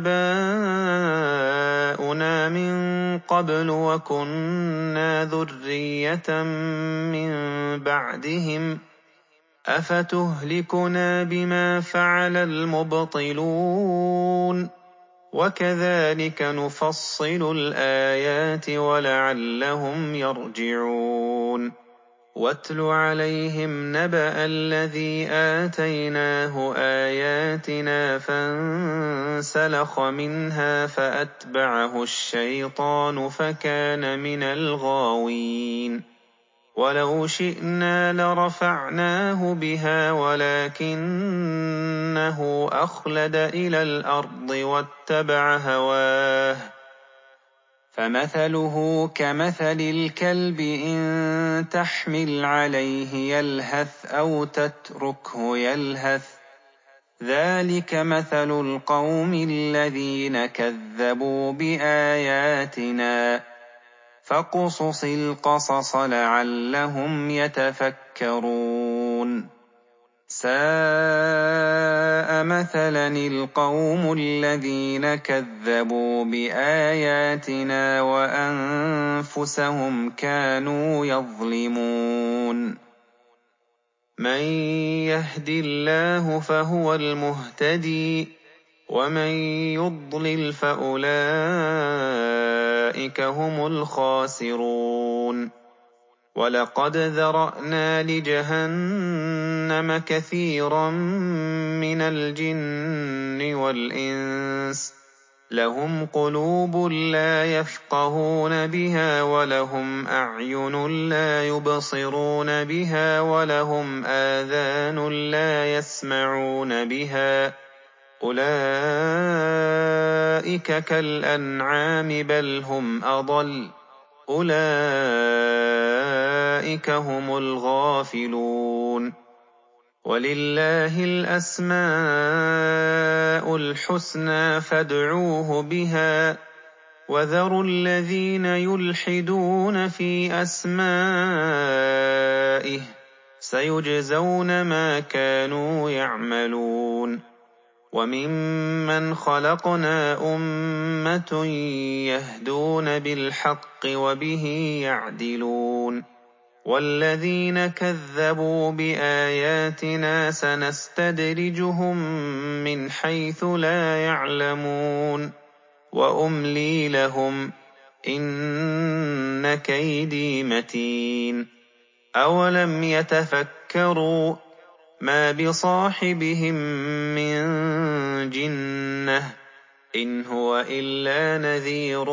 آباؤنا من قبل وكنا ذرية من بعدهم أفتهلكنا بما فعل المبطلون وكذلك نفصل الآيات ولعلهم يرجعون واتل عليهم نبأ الذي آتيناه آياتنا فانسلخ منها فأتبعه الشيطان فكان من الغاوين ولو شئنا لرفعناه بها ولكنه أخلد إلى الأرض واتبع هواه فمثله كمثل الكلب إن تحمل عليه يلهث أو تتركه يلهث ذلك مثل القوم الذين كذبوا بآياتنا فاقصص القصص لعلهم يتفكرون ساء مثلا القوم الذين كذبوا بآياتنا وأنفسهم كانوا يظلمون من يهد الله فهو المهتدي ومن يضلل فأولئك هم الخاسرون ولقد ذرأنا لجهنم كثيرا من الجن والإنس لهم قلوب لا يفقهون بها ولهم أعين لا يبصرون بها ولهم آذان لا يسمعون بها أولئك كالأنعام بل هم أضل أولئك هم الغافلون ولله الأسماء الحسنى فادعوه بها وذروا الذين يلحدون في أسمائه سيجزون ما كانوا يعملون وممن خلقنا أمة يهدون بالحق وبه يعدلون والذين كذبوا بآياتنا سنستدرجهم من حيث لا يعلمون وأملي لهم إن كيدي متين أولم يتفكروا مَا بِصَاحِبِهِم مِّن جِنَّةٍ إِنْ هُوَ إِلَّا نَذِيرٌ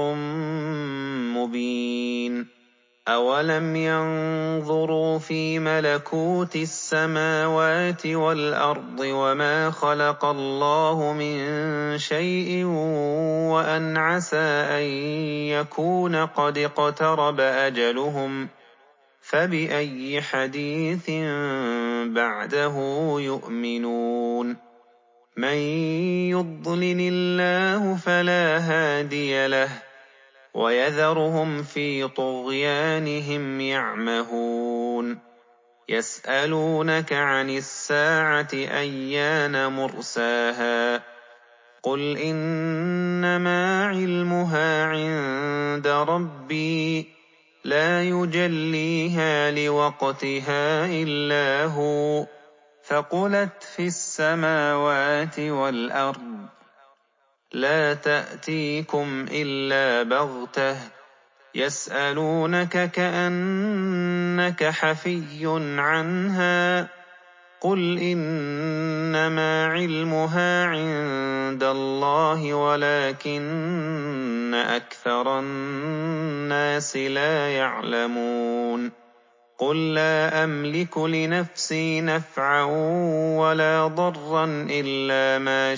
مُّبِينٌ أَوَلَمْ يَنظُرُوا فِي مَلَكُوتِ السَّمَاوَاتِ وَالْأَرْضِ وَمَا خَلَقَ اللَّهُ مِن شَيْءٍ وَأَنْ عَسَىٰ أَن يَكُونَ قَدِ اقْتَرَبَ أَجَلُهُمْ فَبِأَيِّ حَدِيثٍ بَعْدَهُ يُؤْمِنُونَ مَن يُضْلِلِ اللَّهُ فَلَا هَادِيَ لَهُ وَيَذَرُهُمْ فِي طُغْيَانِهِمْ يَعْمَهُونَ يَسْأَلُونَكَ عَنِ السَّاعَةِ أَيَّانَ مُرْسَاهَا قُلْ إِنَّمَا عِلْمُهَا عِندَ رَبِّي لَا يُجَلِّيهَا لِوَقْتِهَا إِلَّا هُوَ ثَقُلَتْ فِي السَّمَاوَاتِ وَالْأَرْضِ لَا تَأْتِيكُمْ إِلَّا بَغْتَةً يَسْأَلُونَكَ كَأَنَّكَ حَفِيٌّ عَنْهَا قُلْ إِنَّمَا عِلْمُهَا عِندَ اللَّهِ وَلَٰكِنَّ أَكْثَرَ النَّاسِ لَا يَعْلَمُونَ قُل لَّا أَمْلِكُ لِنَفْسِي نَفْعًا وَلَا ضَرًّا إِلَّا مَا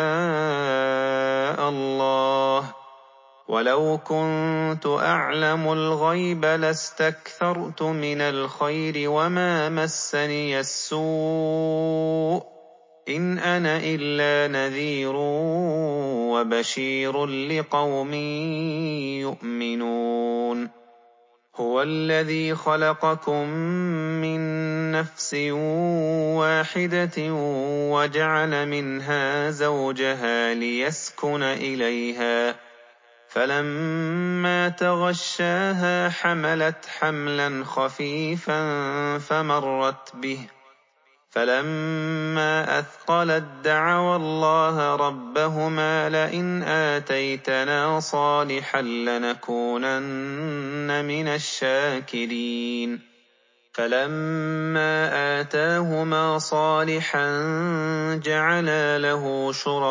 شَاءَ اللَّهُ وَلَوْ كُنتُ أَعْلَمُ الْغَيْبَ لَاسْتَكْثَرْتُ مِنَ الْخَيْرِ وَمَا مَسَّنِيَ السُّوءُ إِنْ أَنَا إِلَّا نَذِيرٌ وَبَشِيرٌ لِّقَوْمٍ يُؤْمِنُونَ هُوَ الَّذِي خَلَقَكُم مِّن نَّفْسٍ وَاحِدَةٍ وَجَعَلَ مِنْهَا زَوْجَهَا لِيَسْكُنَ إِلَيْهَا فَلَمَّا تَغَشَّاهَا حَمَلَتْ حَمْلًا خَفِيفًا فَمَرَّتْ بِهِ فَلَمَّا أَثْقَلَت دَّعَوَا اللَّهَ رَبَّهُمَا لَئِنْ آتَيْتَنَا صَالِحًا لَّنَكُونَنَّ مِنَ الشَّاكِرِينَ فَلَمَّا آتَاهُمَا صَالِحًا جَعَلَا لَهُ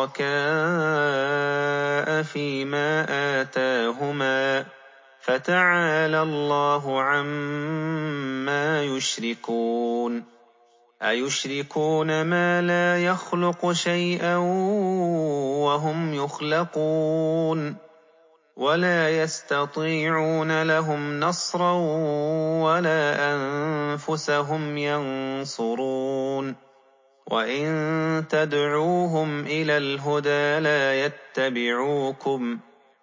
شُرَكَاءَ فِيمَا آتَاهُمَا فَتَعَالَى اللَّهُ عَمَّا يُشْرِكُونَ أَيُشْرِكُونَ مَا لَا يَخْلُقُ شَيْئًا وَهُمْ يُخْلَقُونَ وَلَا يَسْتَطِيعُونَ لَهُمْ نَصْرًا وَلَا أَنفُسَهُمْ يَنصُرُونَ وَإِن تَدْعُوهُمْ إِلَى الْهُدَىٰ لَا يَتَّبِعُوكُمْ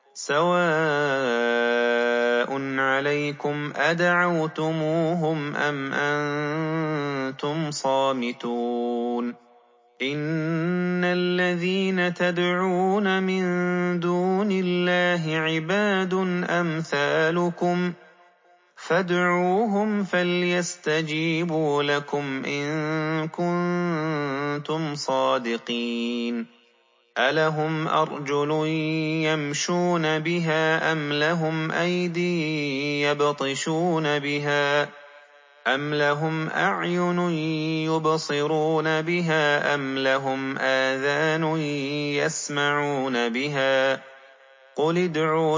سَوَاءٌ عَلَيْكُمْ أَدَعَوْتُمُوهُمْ أَمْ أَنتُمْ صَامِتُونَ إِنَّ الَّذِينَ تَدْعُونَ مِن دُونِ اللَّهِ عِبَادٌ أَمْثَالُكُمْ فَادْعُوهُمْ فَلْيَسْتَجِيبُوا لَكُمْ إِن كُنتُمْ صَادِقِينَ أَلَهُمْ أَرْجُلٌ يَمْشُونَ بِهَا أَمْ لَهُمْ أَيْدٍ يَبْطِشُونَ بِهَا أَمْ لَهُمْ أَعْيُنٌ يُبْصِرُونَ بِهَا أَمْ لَهُمْ آذَانٌ يَسْمَعُونَ بِهَا قُلِ ادْعُوا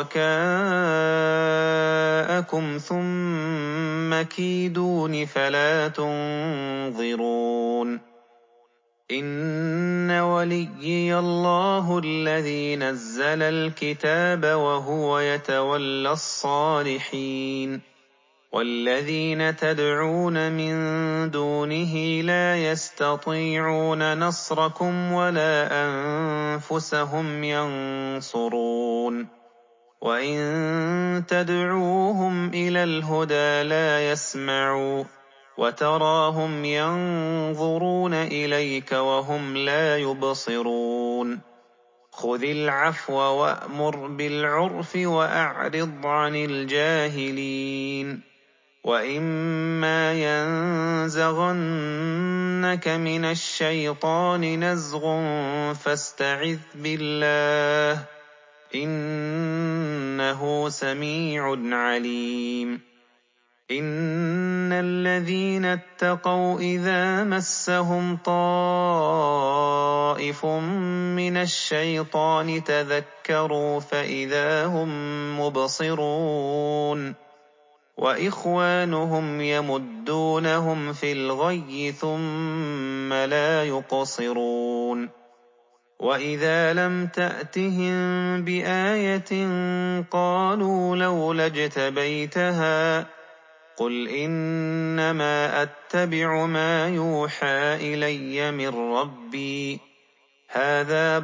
شُرَكَاءَكُمْ ثُمَّ كِيدُونِ فَلَا تُنظِرُونِ إِنَّ وَلِيِّيَ اللَّهُ الَّذِي نَزَّلَ الْكِتَابَ وَهُوَ يَتَوَلَّى الصَّالِحِينَ وَالَّذِينَ تَدْعُونَ مِن دُونِهِ لَا يَسْتَطِيعُونَ نَصْرَكُمْ وَلَا أَنفُسَهُمْ يَنصُرُونَ وَإِن تَدْعُوهُمْ إِلَى الْهُدَىٰ لَا يَسْمَعُوا وَتَرَاهُمْ يَنظُرُونَ إِلَيْكَ وَهُمْ لَا يُبْصِرُونَ خُذِ الْعَفْوَ وَأْمُرْ بِالْعُرْفِ وَأَعْرِضْ عَنِ الْجَاهِلِينَ وَإِمَّا يَنزَغَنَّكَ مِنَ الشَّيْطَانِ نَزْغٌ فَاسْتَعِذْ بِاللَّهِ ۖ إِنَّهُ سَمِيعٌ عَلِيمٌ إِنَّ الَّذِينَ اتَّقَوْا إِذَا مَسَّهُمْ طَائِفٌ مِّنَ الشَّيْطَانِ تَذَكَّرُوا فَإِذَا هُم مُّبْصِرُونَ وَإِخْوَانُهُمْ يَمُدُّونَهُمْ فِي الْغَيِّ ثُمَّ لَا يُقْصِرُونَ وَإِذَا لَمْ تَأْتِهِم بِآيَةٍ قَالُوا لَوْلَا اجْتَبَيْتَهَا قُلْ إِنَّمَا أَتَّبِعُ مَا يُوحَىٰ إِلَيَّ مِن رَّبِّي هَٰذَا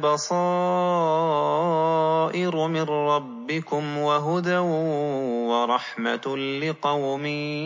بَصَائِرُ مِن رَّبِّكُمْ وَهُدًى وَرَحْمَةٌ لِّقَوْمٍ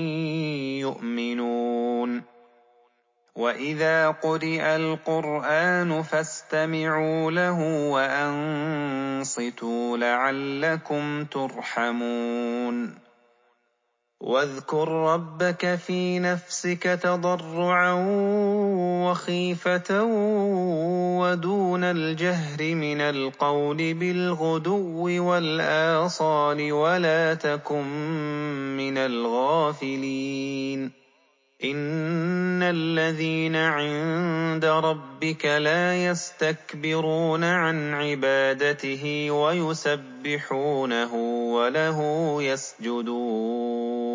يُؤْمِنُونَ وَإِذَا قُرِئَ الْقُرْآنُ فَاسْتَمِعُوا لَهُ وَأَنصِتُوا لَعَلَّكُمْ تُرْحَمُونَ وَاذْكُر رَّبَّكَ فِي نَفْسِكَ تَضَرُّعًا وَخِيفَةً وَدُونَ الْجَهْرِ مِنَ الْقَوْلِ بِالْغُدُوِّ وَالْآصَالِ وَلَا تَكُن مِّنَ الْغَافِلِينَ إِنَّ الَّذِينَ عِندَ رَبِّكَ لَا يَسْتَكْبِرُونَ عَنْ عِبَادَتِهِ وَيُسَبِّحُونَهُ وَلَهُ يَسْجُدُونَ